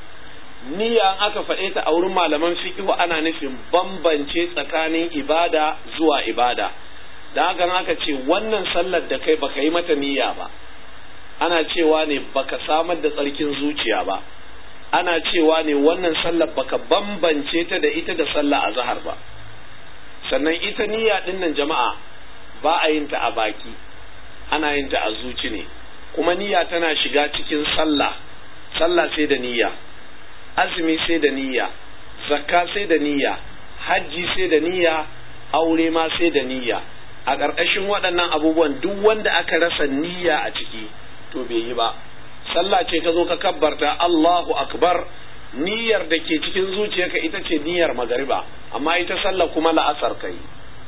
Niyya aka faɗe ta a wurin malaman fiqh ana nufin bambance tsakanin ibada zuwa ibada. Dan haka aka ce wannan sallar da kai baka yi mata niyya ba, ana cewa ne baka samar da tsarkin zuciya ba. Ana cewa ne wannan sallar baka bambance ta da ita da sallah azhar ba. Sannan ita niyya din nan jama'a ba a yin ta a baki, ana yin ta a zuci ne. Kuma niyya tana shiga cikin sallah sai da niyya, azumi sai da niyya, zakka sai da niyya, hajji sai da niyya, aure ma sai da niyya. A ƙarƙashin waɗannan abubuwan duk wanda aka rasa niyya a ciki to bai yi ba. Sallah ce ka zo ka kabbarta Allahu akbar, niyyar da ke cikin zuciyarka ita ce niyyar magariba, amma ita sallah kuma la'asar kai.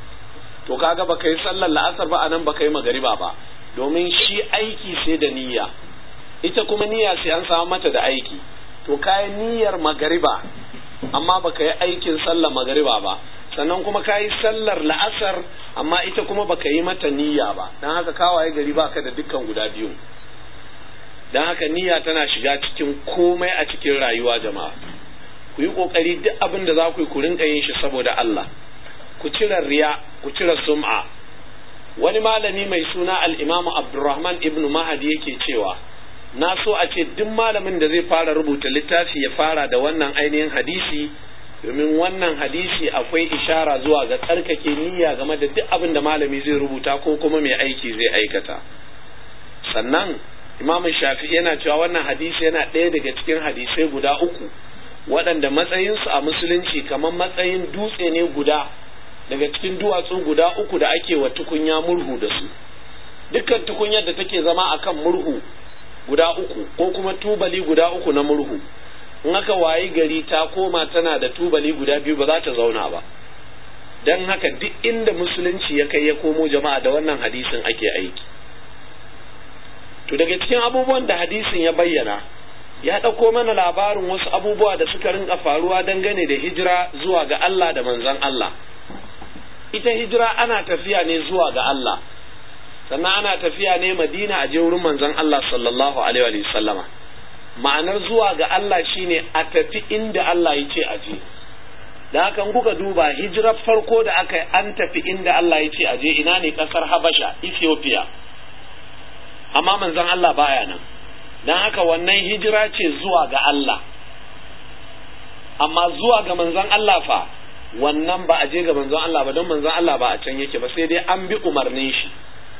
To kaga baka yi sallar la'asar ba anan baka yi magariba ba, domin shi aiki sai da niyya, ita kuma niyya sai an samu mata da aiki. To kai niyyar magariba amma baka yi aikin sallar magariba ba, sannan kuma kayi sallar la'asar amma ita kuma baka yi mata niyya ba, dan haka kawaye gari baka da dukkan guda biyu. Dan haka niyya tana shiga cikin komai a cikin rayuwa jama'a. Ku yi kokari duk abin da za ku yi ku rinka yin shi saboda Allah. Ku cire riya, ku cire sum'a. Wani malami mai suna al-Imam Abdurrahman ibn Mahdi yake cewa, na so a ce duk malamin da zai fara rubuta littafi ya fara da wannan ainihin hadisi, domin wannan hadisi akwai ishara zuwa ga tsarkake niyya game da duk abin da malami zai rubuta ko kuma mai aiki zai aikata. Sannan Imam Shafi'i yana cewa wannan hadisi yana ɗaya daga cikin hadisai guda 3 waɗanda matsayinsu a musulunci kamar matsayin dutse ne guda daga cikin duwatsu guda 3 da ake wa tukunya murhu da su. Dukkan tukunyar da take zama akan murhu guda 3 ko kuma tubali guda 3 na murhu, in aka wayi gari ta koma tana da tubali guda biyu ba za ta zauna ba. Dan haka duk inda musulunci ya kai ya komo jama'a da wannan hadisin ake aiki. To daga cikin abubuwan da hadisin ya bayyana, ya ɗauko mana labarin wasu abubuwa da suka rinka faruwa dangane da hijira zuwa ga Allah da manzon Allah. Ita hijira ana tafiya ne zuwa ga Allah, sannan ana tafiya ne Madina a je wurin manzon Allah sallallahu alaihi wa sallama. Ma'anar zuwa ga Allah shine a tafi inda Allah ya ce a je. Da haka kuka duba hijirar farko da aka yi an tafi inda Allah ya ce a je, ina ne? Ƙasar Habasha, Ethiopia. Amma manzon Allah baya nan. Dan haka wannan hijira ce zuwa ga Allah. Amma zuwa ga manzon Allah fa, wannan ba a je ga manzon Allah ba, don manzon Allah ba a can yake ba, sai dai an bi umarnin shi.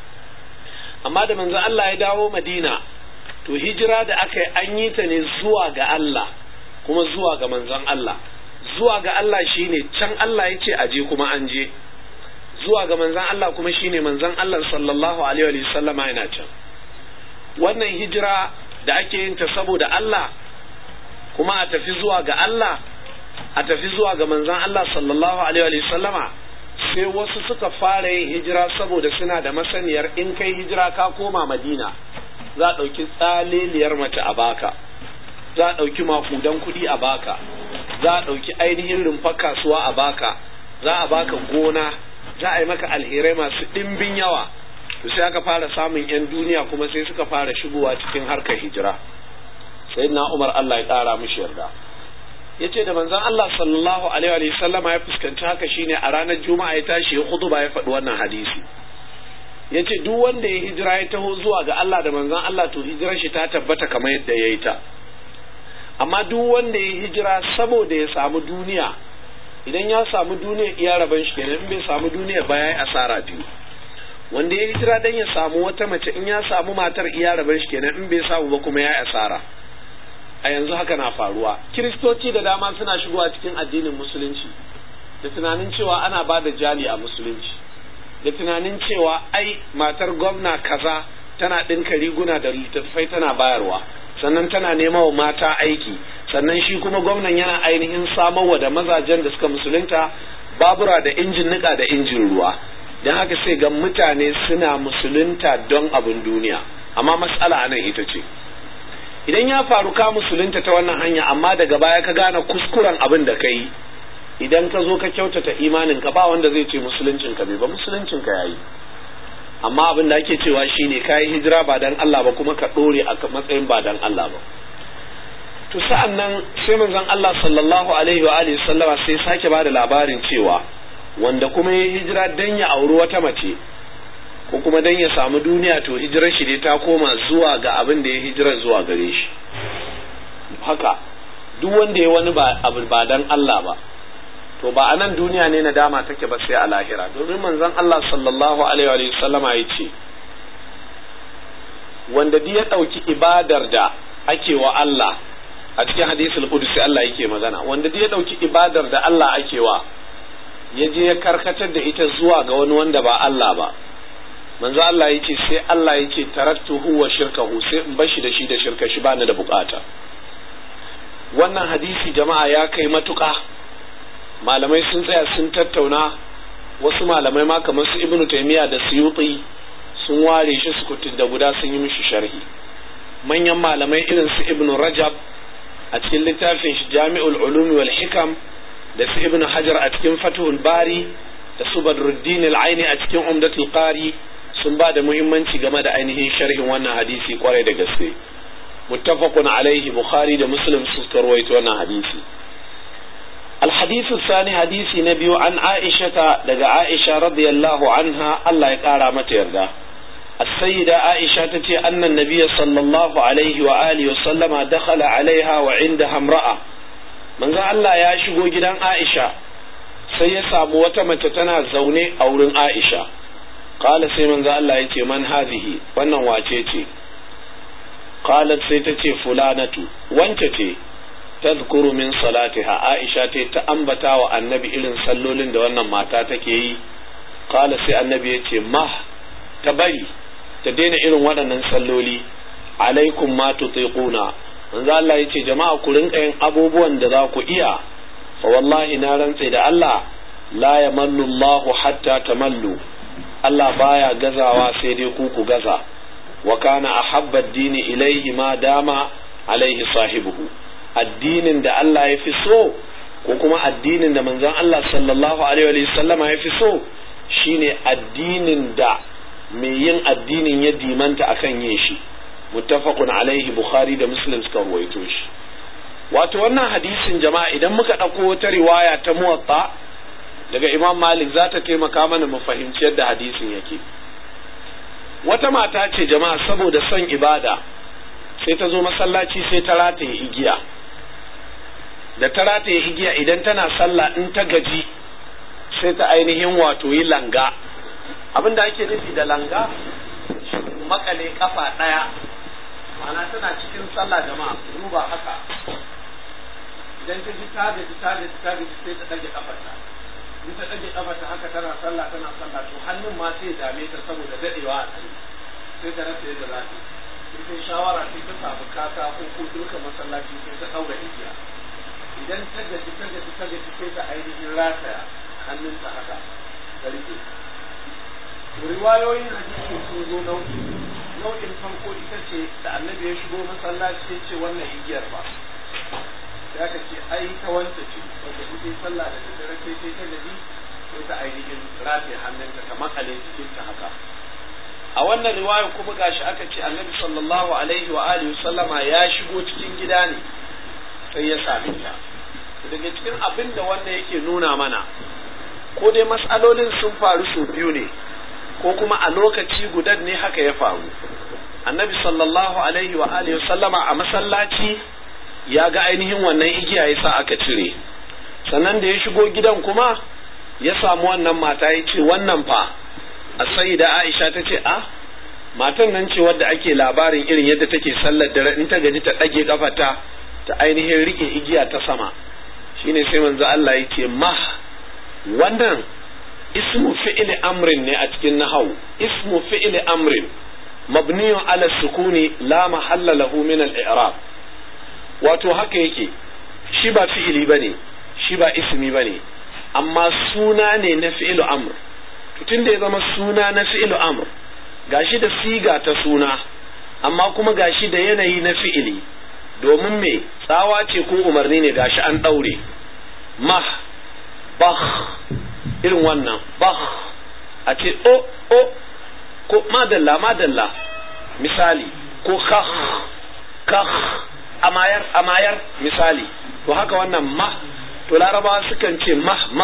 Amma da manzon Allah ya dawo Madina, to hijira da aka yi an yi ta ne zuwa ga Allah kuma zuwa ga manzon Allah. Zuwa ga Allah shine can Allah ya ce aje kuma an je, zuwa ga manzon Allah kuma shine manzon Allah sallallahu alaihi wa sallama yana can. Wannan hijira da ake yin ta saboda Allah kuma a tafi zuwa ga Allah, a tafi zuwa ga manzon Allah sallallahu alaihi wa sallama, sai wasu suka fara yin hijira saboda suna da masaniyar in kai hijira ka koma Madina za a ɗauki tsaleliyar mace a baka, za a ɗauki makudan kuɗi a baka, za a ɗauki ainihin rumfar kasuwa a baka, za a baka gona, za a yi maka alherai masu ɗimbin yawa. To sai aka fara samun 'yan duniya kuma sai suka fara shigowa cikin harkar hijira. Sayyidina Umar Allah ya ƙara mishi yarda yace da manzon Allah sallallahu alaihi wa sallama ya fuskanci haka shine a ranar Juma'a ya tashi ya khutba ya faɗi wannan hadisi. Yace duk wanda ya hijira ya taho zuwa ga Allah da manzon Allah to hijirar shi ta tabbata kamar yadda yayi ta. Amma duk wanda ya hijira saboda ya samu duniya, idan ya samu duniya iya raban shi kenan, in bai samu duniya ba yayi asara biyu. Wanda ya hijira dan ya samu wata mace, in ya samu matar iya raban shi kenan, in bai samu ba kuma yayi asara. A yanzu haka na faruwa. Kiristoci da dama suna shigowa cikin addinin musulunci da tunanin cewa ana ba da jali a musulunci, da tunanin cewa ai matar gwamna kaza tana ɗinka riguna da littattafai tana bayarwa, sannan tana nema wa mata aiki, sannan shi kuma gwamnan yana ainihin samarwa da mazajen da suka musulunta babura da injin nika da injin ruwa. Don haka sai ga mutane suna musulunta don abin duniya. Amma mas'ala anan ita ce, idan ya faru ka musulunta ta wannan hanya amma daga baya ka gane kuskuren abin da kai, idan ka zo ka kyautata imaninka ba wanda zai ce musuluncinka bai ba, musuluncinka yayi. Amma abin da ake cewa shine kai hijira ba dan Allah ba kuma ka dore a matsayin ba dan Allah ba. To sa'an nan sai manzon Allah sallallahu alaihi wa alihi sallama sai sake bada labarin cewa wanda kuma ya hijira dan ya auri wata mace ko kuma dan ya samu duniya, to hijirar shi dai ta koma zuwa ga abin da ya hijira zuwa gare shi. Haka duk wanda ya wani abu ba dan Allah ba, to ba a nan duniya ne nadama take ba sai a lahira. Domin manzon Allah sallallahu alaihi wa sallama ya ce wanda duk ya ɗauki ibadar da ake wa Allah, a cikin hadisul qudsi Allah yake magana, wanda duk ya ɗauki ibadar da Allah ake wa ya je ya karkatar da ita zuwa ga wani wanda ba Allah ba, manzo Allah yace sai Allah yace taraktuhu wa shirkahu, sai in bashi da shi da shirka shi bani da bukata. Wannan hadisi jama'a ya kai matuƙa, malamai sun tsaya sun tattauna, wasu malamai ma kamar su Ibn Taymiyyah da Suyuti sun ware shi sukutun da guda sun yi mishi sharhi. Manyan malamai irin su Ibn Rajab a cikin littafin shi Jami'ul Ulum wal Hikam, da su Ibn Hajar a cikin Fathul Bari, da su Badruddin al-Aini a cikin Umdatul Qari sun ba da muhimmanci game da ainihin sharhin wannan hadisi kwarai da gaske. Muttafaqun alaihi, Bukhari da Muslim suka rawaito wannan hadisi. الحديث الثاني حديث نبي عن عائشة دقى عائشة رضي الله عنها الله يقارى متيردا. السيدة عائشة تتي أن النبي صلى الله عليه وآله وسلم دخل عليها وعندها امرأة. من ذا الله ياشقو جدا عائشة سيسا موتمتتنا زوني أورن عائشة. قال سيمن ذا الله يتي من هذه ونواتيتي؟ قالت سيتتي فلانة وانتتي tazkuru min salatiha. Aisha ta ambata wa annabi irin sallolin da wannan mata take yi. Qala sai annabi yace ta bari ta daina irin waɗannan salloli. Alaikum ma tutiquna, manzo Allah yace jama'a ku rinka yin abubuwan da za ku iya fa wallahi na rantse da Allah la yamallu Allah hatta tamallu, Allah baya gazawa sai dai ku gaza. wa kana ahabba ad-dini ilayhi ma dama alaihi sahibuhu, addinin da Allah ya fi so ko kuma addinin da manzon Allah sallallahu alaihi wa sallama ya fi so shine addinin da mai yin addinin ya dimanta akan yin shi. muttafaqun alaihi, Bukhari da Muslim suka ruwaito shi. wato wannan hadisin jama'a idan muka ɗauko wata riwaya ta Muwatta daga Imam Malik za ta taimaka mana mu fahimci yadda hadisin yake. wata mata ce jama'a saboda son ibada sai ta zo masallaci sai ta rataye igiya. da ta rataye igiya idan tana sallah in ta gaji sai ta ainihin wato yi langa. abinda ake nufi da langa makale kafa daya, ma'ana tana cikin sallah jama'a duba haka, idan ta ji ta gaji sai ta dage kafarta. in ta dage kafarta haka tana sallah to hannun ma sai dame ta saboda dadewa a tsaye, sai ta rasa yadda za ta yi. sai shawara sai ta samu kaka ko duka masallaci sai ta daura igiya. idan ta gaji sai ta ainihin rataya hannunta haka da rike. riwayoyin hadisi sun zo nau'in farko ita ce da annabi ya shigo masallaci sai ce wannan igiyar ba, sai aka ce ai ta wanta ce wanda kuke sallah da daddare sai ta gaji sai ta ainihin rataya hannunta ta makale cikin ta haka. a wannan riwaya kuma gashi aka ce annabi sallallahu alaihi wa alihi sallama ya shigo cikin gida ne sai ya same ta. daga cikin abin da wannan yake nuna mana, ko dai mas'alolin sun faru sau biyu ne ko kuma a lokaci gudan ne haka ya faru. annabi sallallahu alaihi wa alihi sallama a masallaci ya ga ainihin wannan igiya ya sa aka cire, sannan da ya shigo gidan kuma ya samu wannan mata ya ce wannan fa a sayyida Aisha ta ce a matan nan ce wadda ake labarin irin yadda take sallar dare in ta gaji ta ɗage kafarta ta ainihin rike igiya ta sama. shine sai manzo Allah ya ce wannan ismu fi'li amrin ne a cikin nahwu. ismu fi'li amrin mabniyun ala sukuni la mahalla lahu min al-i'rab. wato haka yake, shi ba fi'ili bane, shi ba ismi bane, amma suna ne na fi'lu amr. tun da ya zama suna na fi'lu amr, gashi da siga ta suna amma kuma gashi da yanayi na fi'ili, domin me tsawa ce ko umarni ne, gashi an daure bah irin wannan bah a ce o ko madalla misali, ko kah amayar misali. to haka wannan to larabawa sukan ce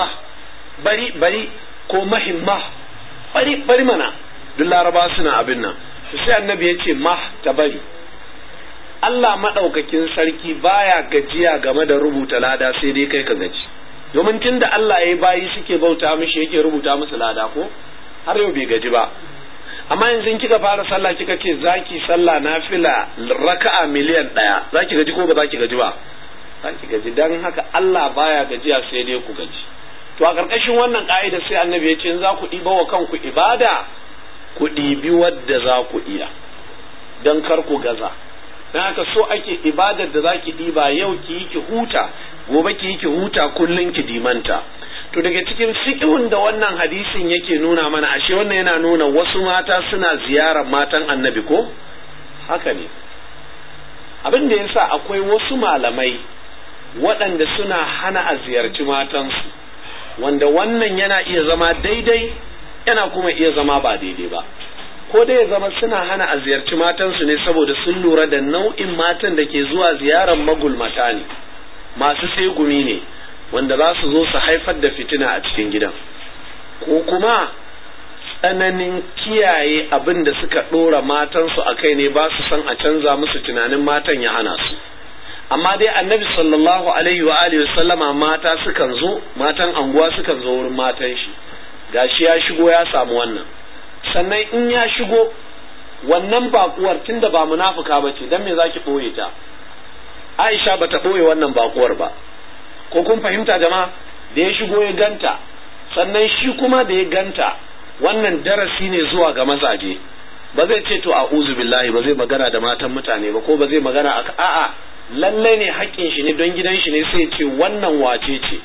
bari ko mahimma bari mana, duk laraba suna abin nan. sai annabi ya ce ta bari. Allah madaukakin sarki baya gajiya game da rubuta lada, sai dai kai ka gaji, domin tunda Allah ya bayi suke bauta mishi yake rubuta musu lada ko har yau bai gaji ba. amma yanzu kika fara sallah kika ce zaki sallah nafila raka'a miliyan 1, zaki gaji ko ba zaki gaji ba? zaki gaji. dan haka Allah baya gajiya sai dai ku gaji. to a ƙarƙashin wannan ƙa'ida sai annabi ya ce in za ku ɗiba wa kanku ibada ku ɗibi wadda za ku iya, don kar ku gaza. don haka so ake ibadar da za ki ɗiba yau ki yi ki huta, gobe ki yi ki huta, kullum ki dimanta. to daga cikin fiqhun da wannan hadisin yake nuna mana, ashe wannan yana nuna wasu mata suna ziyarar matan annabi ko? haka ne. abin da yasa akwai wasu malamai waɗanda suna hana a ziyarci matansu, wanda wannan yana iya zama daidai yana kuma iya zama ba daidai ba. ko dai ya zama suna hana a ziyarci matansu ne saboda sun lura da nau'in matan da ke zuwa ziyarar magulmata ne, masu sai gumi ne, wanda za su zo su haifar da fitina a cikin gidan, ko kuma tsananin kiyaye abin da suka ɗora matansu a kai ne, ba su san a canza musu tunanin matan ya hana su. amma dai annabi sallallahu alaihi wa alihi sallama mata sukan zo, matan anguwa sukan zo wurin matan shi, gashi ya shigo ya samu wannan. sannan in ya shigo wannan bakuwar tunda ba munafuka bace, dan me zaki boye ta? Aisha bata boye wannan bakuwar ba, ko kun fahimta jama'a? da ya shigo ya ganta, sannan shi kuma da ya ganta, wannan darasi ne zuwa ga mazaje. ba zai ce to a'udhu billahi, ba zai magana da matan mutane ba, ko ba zai magana a'a lalle ne haƙƙin shi ne don gidan shi ne sai ce wannan wace ce,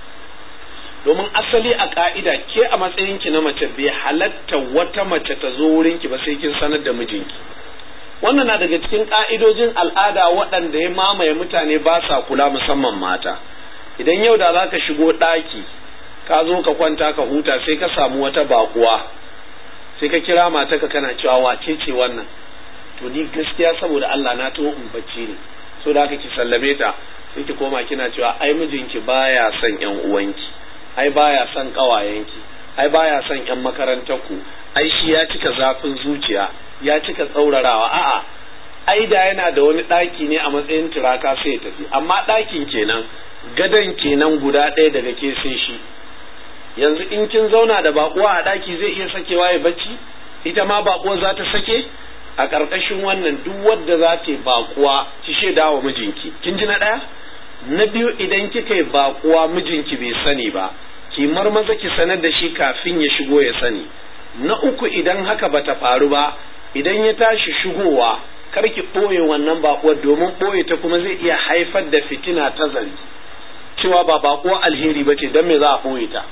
domin asali a ka'ida ke a matsayinki na mace bai halatta wata mace ta zo wurinki ba sai kin sanar da mijinki. Wannan na daga cikin ka'idojin al'ada waɗanda ya mamaye mutane ba sa kula, musamman mata. Idan yau da za ka shigo ɗaki ka zo ka kwanta ka huta sai ka samu wata baƙuwa sai ka kira matarka kana cewa wace ce wannan, to ni gaskiya saboda Allah na to in bacci ne, so da haka ki sallame ta, sai ki koma kina cewa ai mijinki baya son ƴan uwanki, ai baya son ƙawayenki, ai baya son ƴan makarantarku, ai shi ya cika zafin zuciya, ya cika tsaurarawa. A'a, ai da yana da wani ɗaki ne a matsayin turaka sai ya tafi, amma ɗakin kenan, gadon kenan guda ɗaya daga ke sai shi. Yanzu in kin zauna da baƙuwa a ɗaki zai iya sakewa ya bacci, ita ma baƙuwa za ta sake. A ƙarƙashin wannan duk wadda za ta yi baƙuwa ki shaida wa mijinki. Kin ji na ɗaya? Na biyu, idan kika yi baƙuwa mijinki bai sani ba, ki marmaza ki sanar da shi kafin ya shigo ya sani. Na uku, idan haka bata faru ba, idan ya tashi shigowa kar ki ɓoye wannan baƙuwar, domin ɓoye ta kuma zai iya haifar da fitina ta zargi cewa ba baƙuwar alheri ba ce, don me za a ɓoye ta.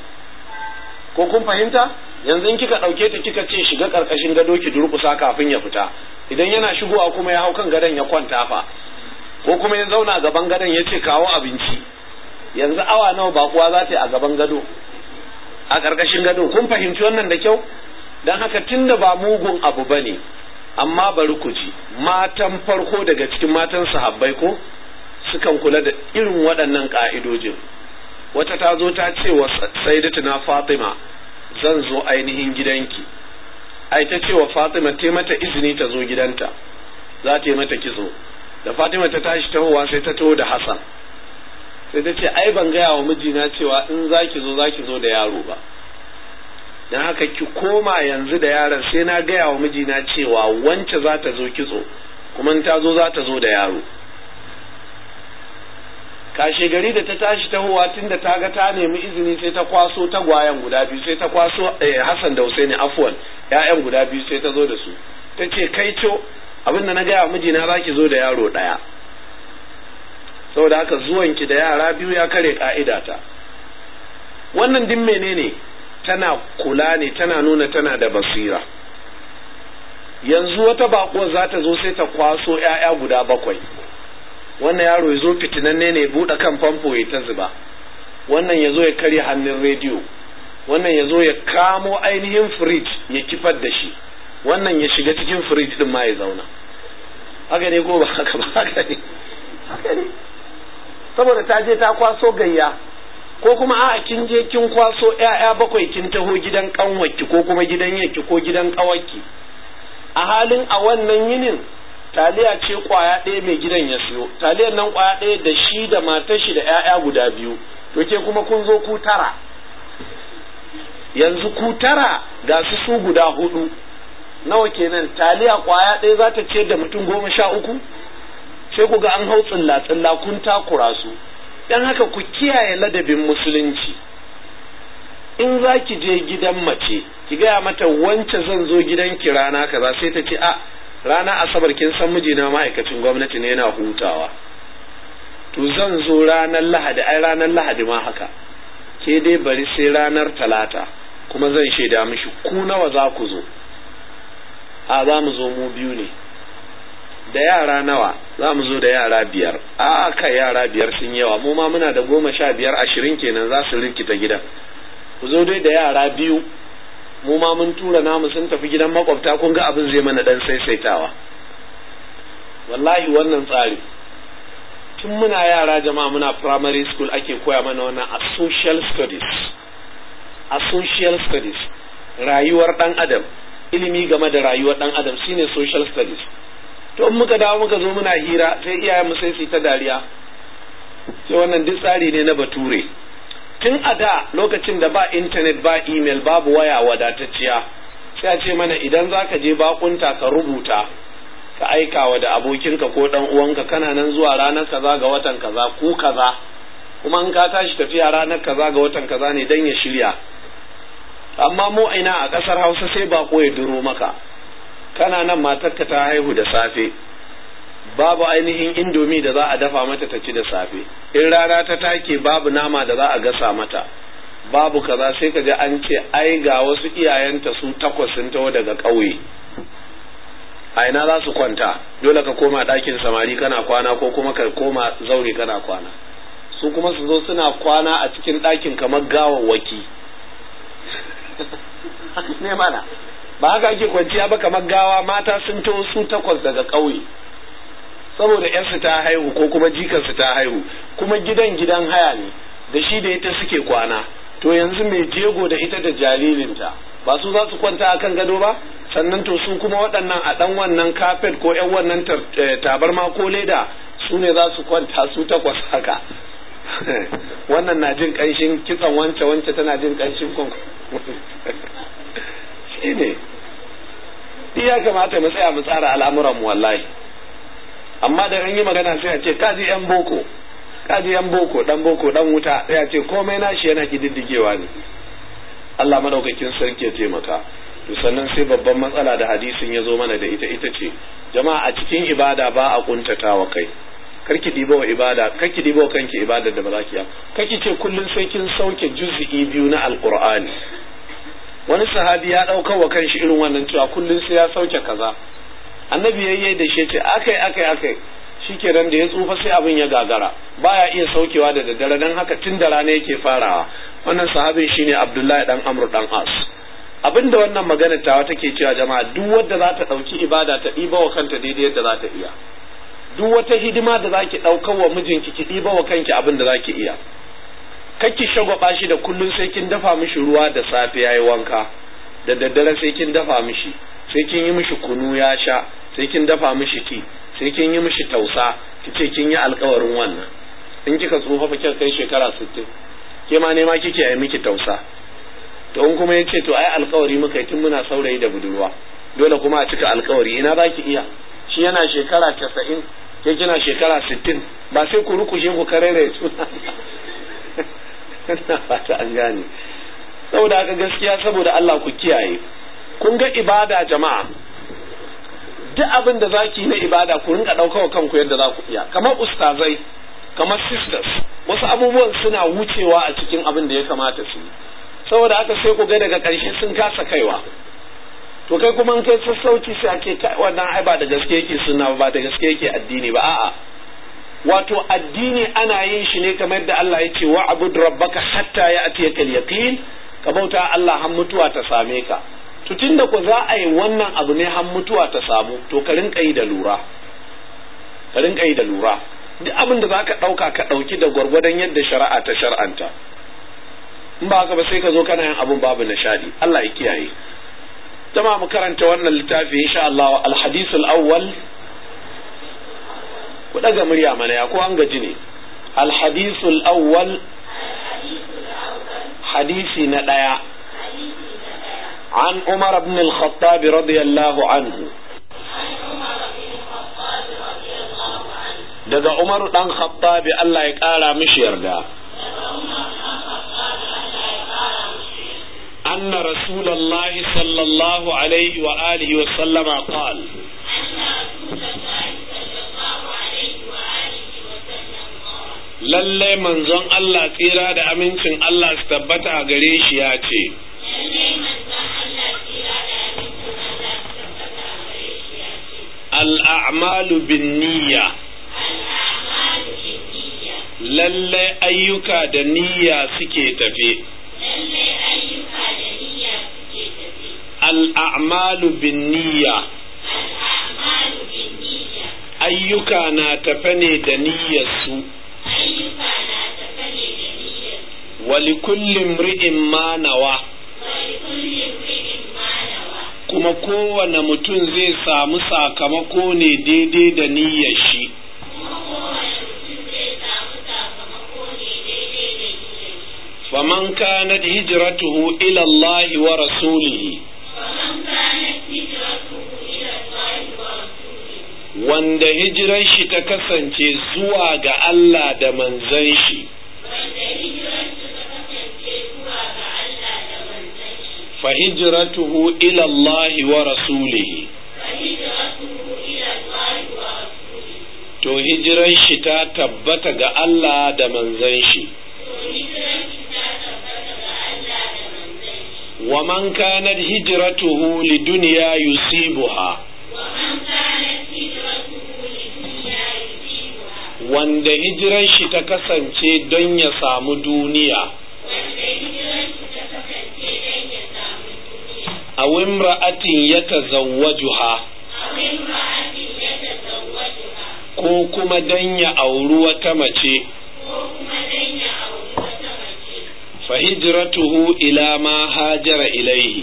Ko kun fahimta? Yanzu in kika ɗauke ta kika ce shiga ƙarƙashin gado ki durƙusa kafin ya fita, idan yana shigowa kuma ya hau kan gadon ya kwanta fa, ko kuma ya zauna a gaban gadon ya ce kawo abinci, yanzu awa nawa baƙuwa za ta yi a gaban gado, a ƙarƙashin gado? Kun fahimci wannan da kyau? Don haka tunda ba mugun abu ba ne, amma bari ku ji, matan farko daga cikin matan sahabbai ko sukan kula da irin waɗannan ƙa'idojin. Wata ta zo ta ce wa Sayyidatuna Fatima, zan zo ainihin gidanki. Ai ta ce wa Fatima ta mata izini ta zo gidanta, za ta yi mata kitso. Da Fatima ta tashi tahowa sai ta taho da Hassan, sai ta ce ai ban gaya wa mijina cewa in za ki zo da yaro ba, don haka ki koma yanzu da yaron, sai na gaya wa mijina cewa wance za ta zo kitso, kuma in ta zo za ta zo da yaro. Kashe gari da ta tashi tahowa, tunda ta ga ta nemi izini, sai ta kwaso tagwayen guda biyu, sai ta kwaso Hassan da Husaini, afwan, ƴaƴan guda biyu sai ta zo da su. Ta ce kai co, abin da na gaya wa mijina za ki zo da yaro ɗaya, saboda haka zuwanki da yara biyu ya kare ka'idata. Wannan din menene? Tana kula ne, tana nuna tana da basira. Yanzu wata baƙuwar za ta zo sai ta kwaso ƴaƴa guda 7, wannan yaro ya zo fitinanne ne, buɗe kan famfo ya ta zuba, wannan ya zo ya karya hannun rediyo, wannan ya zo ya kamo ainihin firij ya kifar da shi, wannan ya shiga cikin firij din ma ya zauna. Haka ne ko ba haka ba? Haka ne, haka ne, saboda ta je ta kwaso gayya. Ko kuma a'a kin je kin kwaso ƴaƴa 7 kin taho gidan kanwarki ko kuma gidan yakki ko gidan kawarki, a halin a wannan yinin taliya ce kwaya ɗaya mai gidan ya siyo, taliyar nan kwaya ɗaya da shi da matar shi da ƴaƴa guda 2, to ke kuma kun zo ku 9. Yanzu ku 9 ga su guda 4, nawa kenan? Taliya kwaya ɗaya za ta ce da mutum 13, sai ku ga an hau tsilla kun takura su. Dan haka ku kiyaye ladabin musulunci. In za ki je gidan mace, ki gaya mata wance zan zo gidanki rana kaza, sai ta ce a rana asabar kin san mijina ma'aikacin gwamnati ne yana hutawa, to zan zo ranar lahadi. Ai ranar lahadi ma haka, ke dai bari sai ranar talata, kuma zan shaida mishi ku nawa za ku zo. A za mu zo mu 2 ne. Da yara nawa? Za mu zo da yara 5. A kai yara 5 sun yawa, mu ma muna da 15 20 kenan, za su rikita gidan. Ku zo dai da yara 2, mu ma mun tura namu sun tafi gidan makwabta, kun ga abin zai mana dan saisaitawa. Wallahi wannan tsari tun muna yara jama'a, muna primary school ake koya mana wannan a social studies. A social studies, rayuwar dan adam, ilimi game da rayuwar dan adam shine social studies. To in muka dawo muka zo muna hira, sai iyayenmu sai su ta dariya, sai wannan duk tsari ne na bature. Tun a da lokacin da ba internet, ba email, babu waya wadatacciya, sai a ce mana idan za ka je bakunta ka rubuta ka aikawa da abokinka ko dan uwanka, kana nan zuwa ranar kaza ga watan kaza ku kaza, kuma in ka tashi tafiya ranar kaza ga watan kaza ne dan ya shirya. Amma mu ina a ƙasar Hausa sai bako ya duro maka, kana nan matarka ta haihu da safe, babu ainihin indomi da za a dafa mata ta ci da safe, in rana ta take babu nama da za a gasa mata, babu kaza, sai ka ji an ce ai ga wasu iyayenta su 8 sun taho daga ƙauye, a ina za su kwanta, dole ka koma ɗakin samari kana kwana ko kuma ka koma zaure kana kwana, su kuma su zo suna kwana a cikin ɗakin kamar gawawwaki ne mana, ba haka ake kwanciya ba kamar gawa. Mata sun taho su 8 daga ƙauye saboda yarsu ta haihu ko kuma jikarsu ta haihu, kuma gidan haya ne, da shi da ita suke kwana. To yanzu mai jego da ita da jaririnta ba su za su kwanta akan gado ba, sannan to su kuma waɗannan a ɗan wannan kafet ko ƴan wannan tabarma ko leda su ne za su kwanta su 8 haka wannan na jin ƙanshin kitsan wance tana jin ƙanshin shi ne ya kamata mu tsaya mu tsara al'amuran mu wallahi. Amma da an yi magana sai a ce kaji yan boko dan wuta, sai a ce komai nashi yana kididdigewa ne. Allah madaukakin sarki ya taimaka. To sannan sai babban matsala da hadisin ya zo mana da ita ce, jama'a a cikin ibada ba a kuntatawa kai, karki diba wa ibada, karki diba wa kanki ibadar da ba za ki yi, karki ce kullun sai kin sauke juz'i 2 na alqur'ani. Wani sahabi ya dauka wa kanshi irin wannan cewa kullun sai ya sauke kaza, annabi yayi da shi ce akai shikenan da ya tsufa sai abin ya gagara, baya iya saukewa da daddare, dan haka tun da rana yake farawa. Wannan sahabin shine Abdullahi dan Amr dan As. Abinda wannan magana tawa take cewa jama'a, duk wanda za ta dauki ibada ta diba wa kanta daidai yadda za ta iya, duk wata hidima da zaki daukar wa mijinki ki diba wa kanki abin da zaki iya. Kakki shagwaba shi da kullun sai kin dafa mishi ruwa da safe yayi wanka, da daddare sai kin dafa mishi, sai kin yi mishi kunu ya sha, sai kin dafa mishi ti, sai kin yi mishi tausa, kice kin yi alƙawarin wannan. In kika tsufa fa kika kai shekara 60, ke ma ne ma kike yi miki tausa. To in kuma yace to ai alƙawari muka yi tun muna saurayi da budurwa, dole kuma a cika alƙawari, ina zaki iya? Shi yana shekara 90, ke kina shekara 60, ba sai ku rukushe ku karere suna. Ina fata an gane. Saboda haka gaskiya, saboda Allah ku kiyaye. Kun ga ibada jama'a, duk abin da zaki na ibada ku rinka ɗaukawa kanku yadda za ku iya, kamar ustazai, kamar sisters, wasu abubuwan suna wucewa a cikin abin da ya kamata su yi, saboda haka sai ku ga daga ƙarshe sun kasa kaiwa. To kai kuma in kai sassauci sai ake wannan ai ba da gaske yake sunna ba da gaske yake addini ba, a'a, wato addini ana yin shi ne kamar da Allah ya ce wa abud rabbaka hatta ya'tiyaka al-yaqin, ka bauta Allah har mutuwa ta same ka. To tunda ko za a yi wannan abu ne har mutuwa ta samu, to ka rinka yi da lura, duk abin da zaka dauka ka dauki da gwargwadon yadda shari'a ta shar'anta. In ba haka ba sai ka zo kana yin abun babu nishadi. Allah ya kiyaye. Jama'a mu karanta wannan littafi insha Allah. Al-hadith al-awwal, ku daga murya mana ya ko an gaji ne. Al-hadith al-awwal, hadisi na daya, عن عمر بن الخطاب رضي الله عنه. daga Umar dan Khattab Allah ya kara mishi yarda. أن رسول الله صلى الله عليه وآله وسلم قال lalle manzon Allah tsira da amincin Allah su tabbata a gare shi ya ce al'amalu bin niyya, lalle ayyuka da niyya suke tafe. Al'amalu bin niyya, ayyuka na tafe ne da niyyarsu. Wali kullum ri'in ma nawa, kuma kowane mutum zai samu sakamako ne daidai da niyyar shi. faman kanat hijratuhu ila Allah wa rasulihi, wanda hijirar shi ta kasance zuwa ga Allah da manzon shi, fa hijratuhu ila Allah wa rasulihi, to hijiran shi ta tabbata ga Allah da manzon shi wa man kanat hijratuhu lidunya yusibuha wanda hijiran shi ta kasance don ya samu duniya aw imra'atin yatazawwajuha ko kuma dan ya auri wata mace fa hijratuhu ila ma hajara ilaihi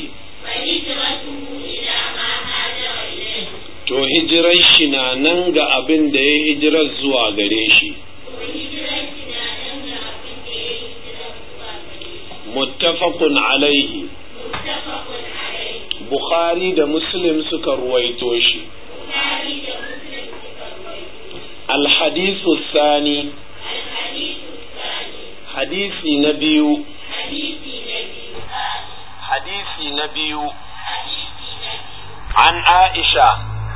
to hijirar shi na nan ga abin da ya hijirar zuwa gare shi muttafaqun alaihi Bukhari da Muslim suka ruwaito shi الحديث الثاني حديثي نبي عن عائشة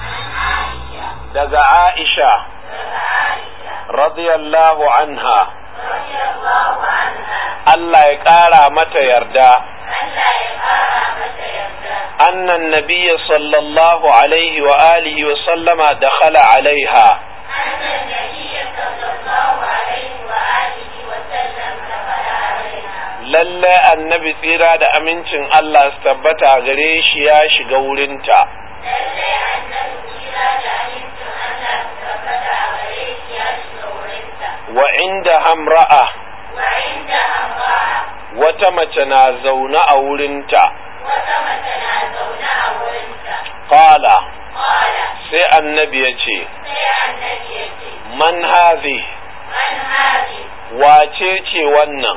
دقى عائشة رضي الله عنها الله يقارى متى يردى أن النبي صلى الله عليه وآله وسلم دخل عليها lalle annabi tsira da amincin Allah su tabbata gare shi ya shiga wurinta wa inda hamra'a wata mace na zaune a wurinta qala sai annabi ya ce man hazi wace ce wannan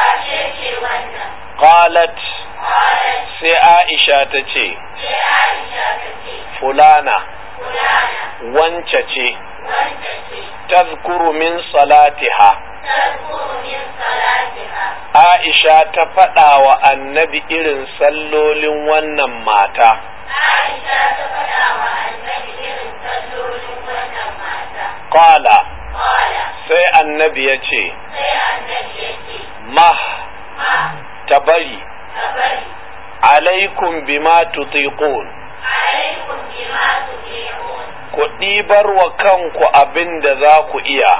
qalat sai Aisha ta ce fulana wance ce tazkuru min salatiha Aisha ta faɗa wa annabi irin sallolin wannan mata qala sai annabi ya ce tabari alaikum bima tutiqun ku ɗibar wa kanku abin da za ku iya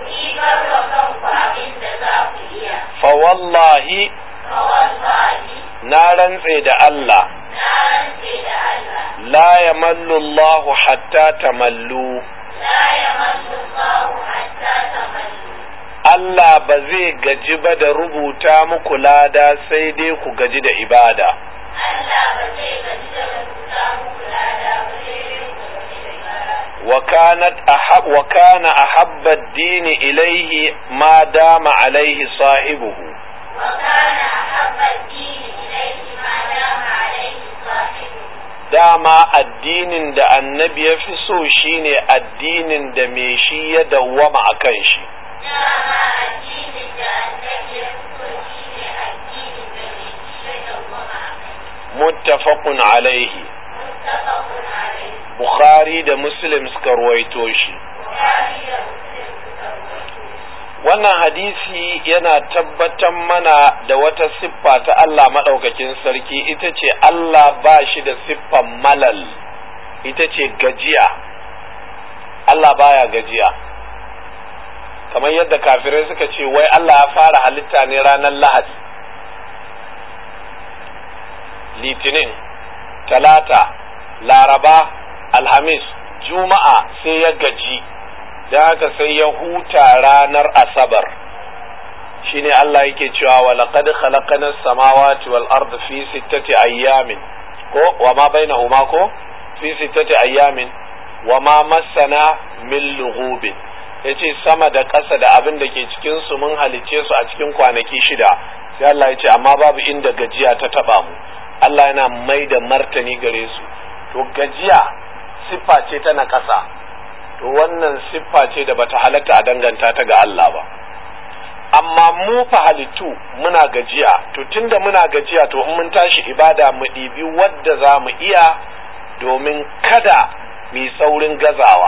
fa wallahi na rantse da Allah la yamallu Allah hatta tamallu Allah ba zai gaji ba da rubuta muku lada sai dai ku gaji da ibada. Wa kana ahabba ad-dini ilayhi ma dama alayhi sahibuhu. Dama addinin da annabi ya fi so shine addinin da me shi ya dawwama akan shi. muttafaqun alaihi Bukhari da Muslim suka ruwaito shi wannan hadisi yana tabbatar mana da wata siffa ta Allah madaukakin sarki ita ce Allah ba shi da siffan malal ita ce gajiya Allah baya gajiya kamar yadda kafirai suka ce wai Allah ya fara halitta ne ranar Lahadi Litinin Talata Laraba Alhamis Juma'a sai ya gaji da haka sai ya huta ranar Asabar shine Allah yake cewa wa laqad khalaqnas samawati wal arda fi sittati ayyamin ko wa ma bainahuma ko fi sittati ayyamin wa ma massana min lughubin yace sama da ƙasa da abin da ke cikin su mun halice su a cikin kwanaki 6 sai Allah yace amma babu inda gajiya ta taba mu Allah yana mai da martani gare su to gajiya siffa ce ta na ƙasa to wannan siffa ce da bata halatta a danganta ta ga Allah ba amma mu fa halittu muna gajiya to tunda muna gajiya to in mun tashi ibada mu ɗibi wadda za mu iya domin kada mu saurin gazawa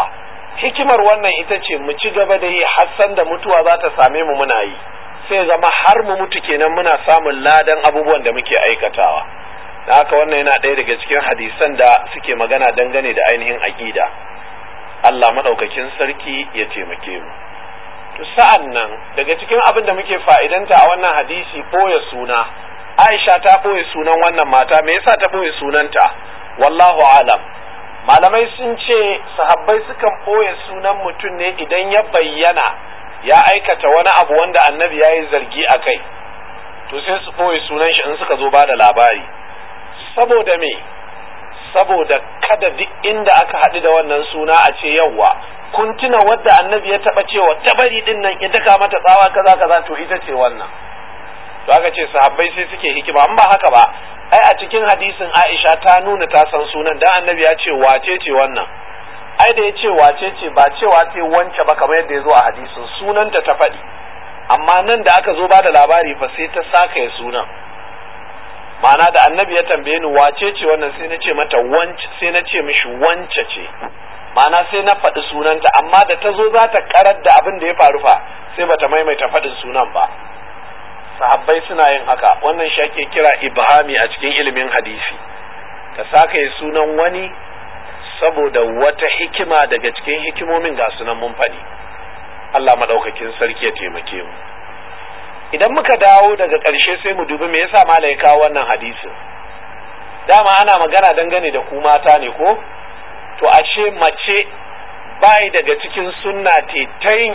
hikimar wannan ita ce mu ci gaba da yi hassan da mutuwa za ta same mu muna yi, sai zama har mu mutu kenan muna samun ladan abubuwan da muke aikatawa. Da haka wannan yana ɗaya daga cikin hadisan da suke magana dangane da ainihin aqida. Allah madaukakin sarki ya taimake mu. To sa'an nan daga cikin abin da muke fa'idanta a wannan hadisi boye suna. Aisha ta boye sunan wannan mata, me yasa ta boye sunanta? Wallahu alam. Malamai sun ce sahabbai sukan boye sunan mutum ne idan ya bayyana ya aikata wani abu wanda annabi ya yi zargi a kai, to sai su boye sunan shi in suka zo ba da labari. Saboda me? Saboda kada duk inda aka haɗu da wannan suna a ce yawwa kun tuna wadda annabi ya taɓa cewa tabari din nan ita ka mata tsawa kaza kaza, to ita ce wannan. To aka ce sahabbai sai suke hikima, in ba haka ba ai a cikin hadisin Aisha ta nuna ta san sunan, dan annabi ya ce wace ce wannan, ai da ya ce wace ce ba cewa ce wance ba kamar yadda ya zo a hadisin, sunanta ta faɗi, amma nan da aka zo ba da labari fa sai ta saka ya sunan. Ma'ana da annabi ya tambaye ni wace ce wannan, sai na ce mata wance, sai na ce mishi wance ce, ma'ana sai na faɗi sunanta, amma da ta zo za ta karar da abin da ya faru fa sai bata maimaita faɗin sunan ba. Sahabbai suna yin haka, wannan shi ake kira ibhami a cikin ilimin hadisi, ka saka yi sunan wani saboda wata hikima daga cikin hikimomin ga sunan mun faɗi. Allah madaukakin sarki ya taimake mu. Idan muka dawo daga ƙarshe sai mu dubi me yasa malai kawo wannan hadisin. Dama ana magana dangane da ku mata ne ko? To ashe mace bai daga cikin sunna ta yin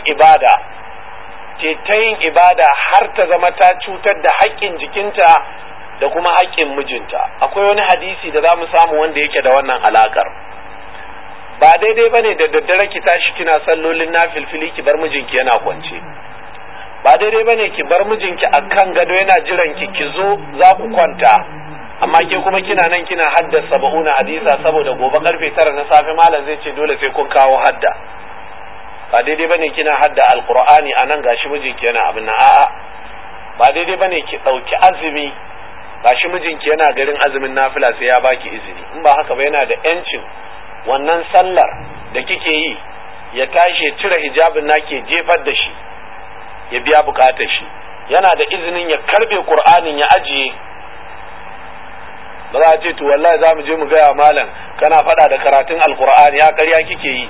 ibada har ta zama ta cutar da haƙƙin jikinta da kuma haƙƙin mijinta. Akwai wani hadisi da za mu samu wanda yake da wannan alaƙar. Ba daidai bane da daddare ki tashi kina sallolin nafilfili ki bar mijinki yana kwance. Ba daidai bane ki bar mijinki akan gado yana jiran ki zo za ku kwanta, amma ke kuma kina nan kina haddasa 70 hadisa saboda gobe karfe 9 na safe malam zai ce dole sai kun kawo hadda. Ba daidai bane kina hadda alqur'ani anan gashi mijinki yana abin nan, a'a. Ba daidai bane ki dauki azumi gashi mijinki yana garin azumin nafila sai ya baki izini, in ba haka ba yana da yancin wannan sallar da kike yi ya tashi ya cire hijabin nake jefar da shi ya biya bukatar shi, yana da izinin ya karbe qur'anin ya ajiye. ba za a ce to wallahi za mu je mu gaya malam kana faɗa da karatun alqur'ani ya ƙarya kike yi,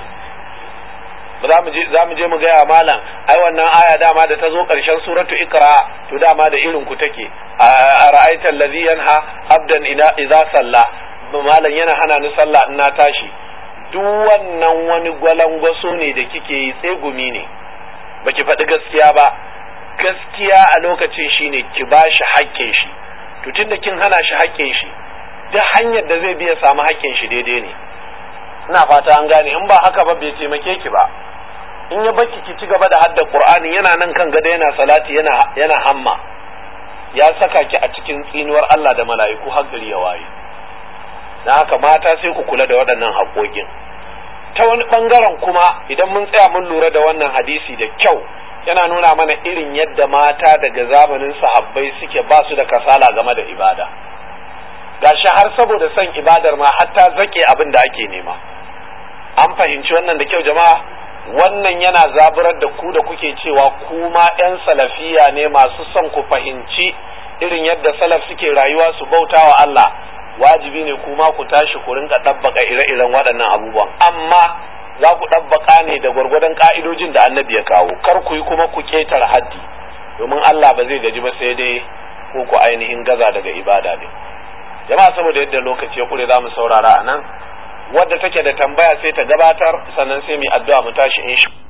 ba za mu je mu gaya malam ai wannan aya dama da ta zo ƙarshen suratu ikra to dama da irin ku take, a ra'aita allazi yanha abdan idza salla, malam yana hana ni sallah in na tashi. Duk wannan wani gwalangwaso ne da kike yi, tsegumi ne, baki faɗi gaskiya ba. Gaskiya a lokacin shine ki bashi haƙƙin shi, to tunda kin hana shi haƙƙin shi, duk hanyar da zai biya samu haƙƙin shi daidai ne. Ina fata an gane, in ba haka ba bai taimake ki ba. In ya baki ki ci gaba da hadda Qur'ani yana nan kan gado yana salati yana hamma, ya saka ki a cikin tsinuwar Allah da mala'iku har gari ya waye. Dan haka mata sai ku kula da waɗannan haƙoƙin. Ta wani ɓangaren kuma idan mun tsaya mun lura da wannan hadisi da kyau, yana nuna mana irin yadda mata daga zamanin sahabbai suke ba su da kasala game da ibada. Gashi har saboda son ibadar ma hatta zake abin da ake nema. An fahimci wannan da kyau jama'a? Wannan yana zaburar da ku da kuke cewa kuma 'yan salafiya ne masu son ku fahimci irin yadda salaf suke rayuwa su bautawa Allah. Wajibi ne kuma ku tashi ku rinka ɗabbaka ire-iren waɗannan abubuwan, amma za ku ɗabbaka ne da gwargwadon ƙa'idojin da annabi ya kawo, kar ku yi kuma ku ƙetare haddi, domin Allah ba zai gaji ba sai dai ko ku ainihin gaza daga ibada ne. Jama'a saboda yadda lokaci ya kure za mu saurara a nan, wadda take da tambaya sai ta gabatar sannan sai mu addu'a mu tashi insha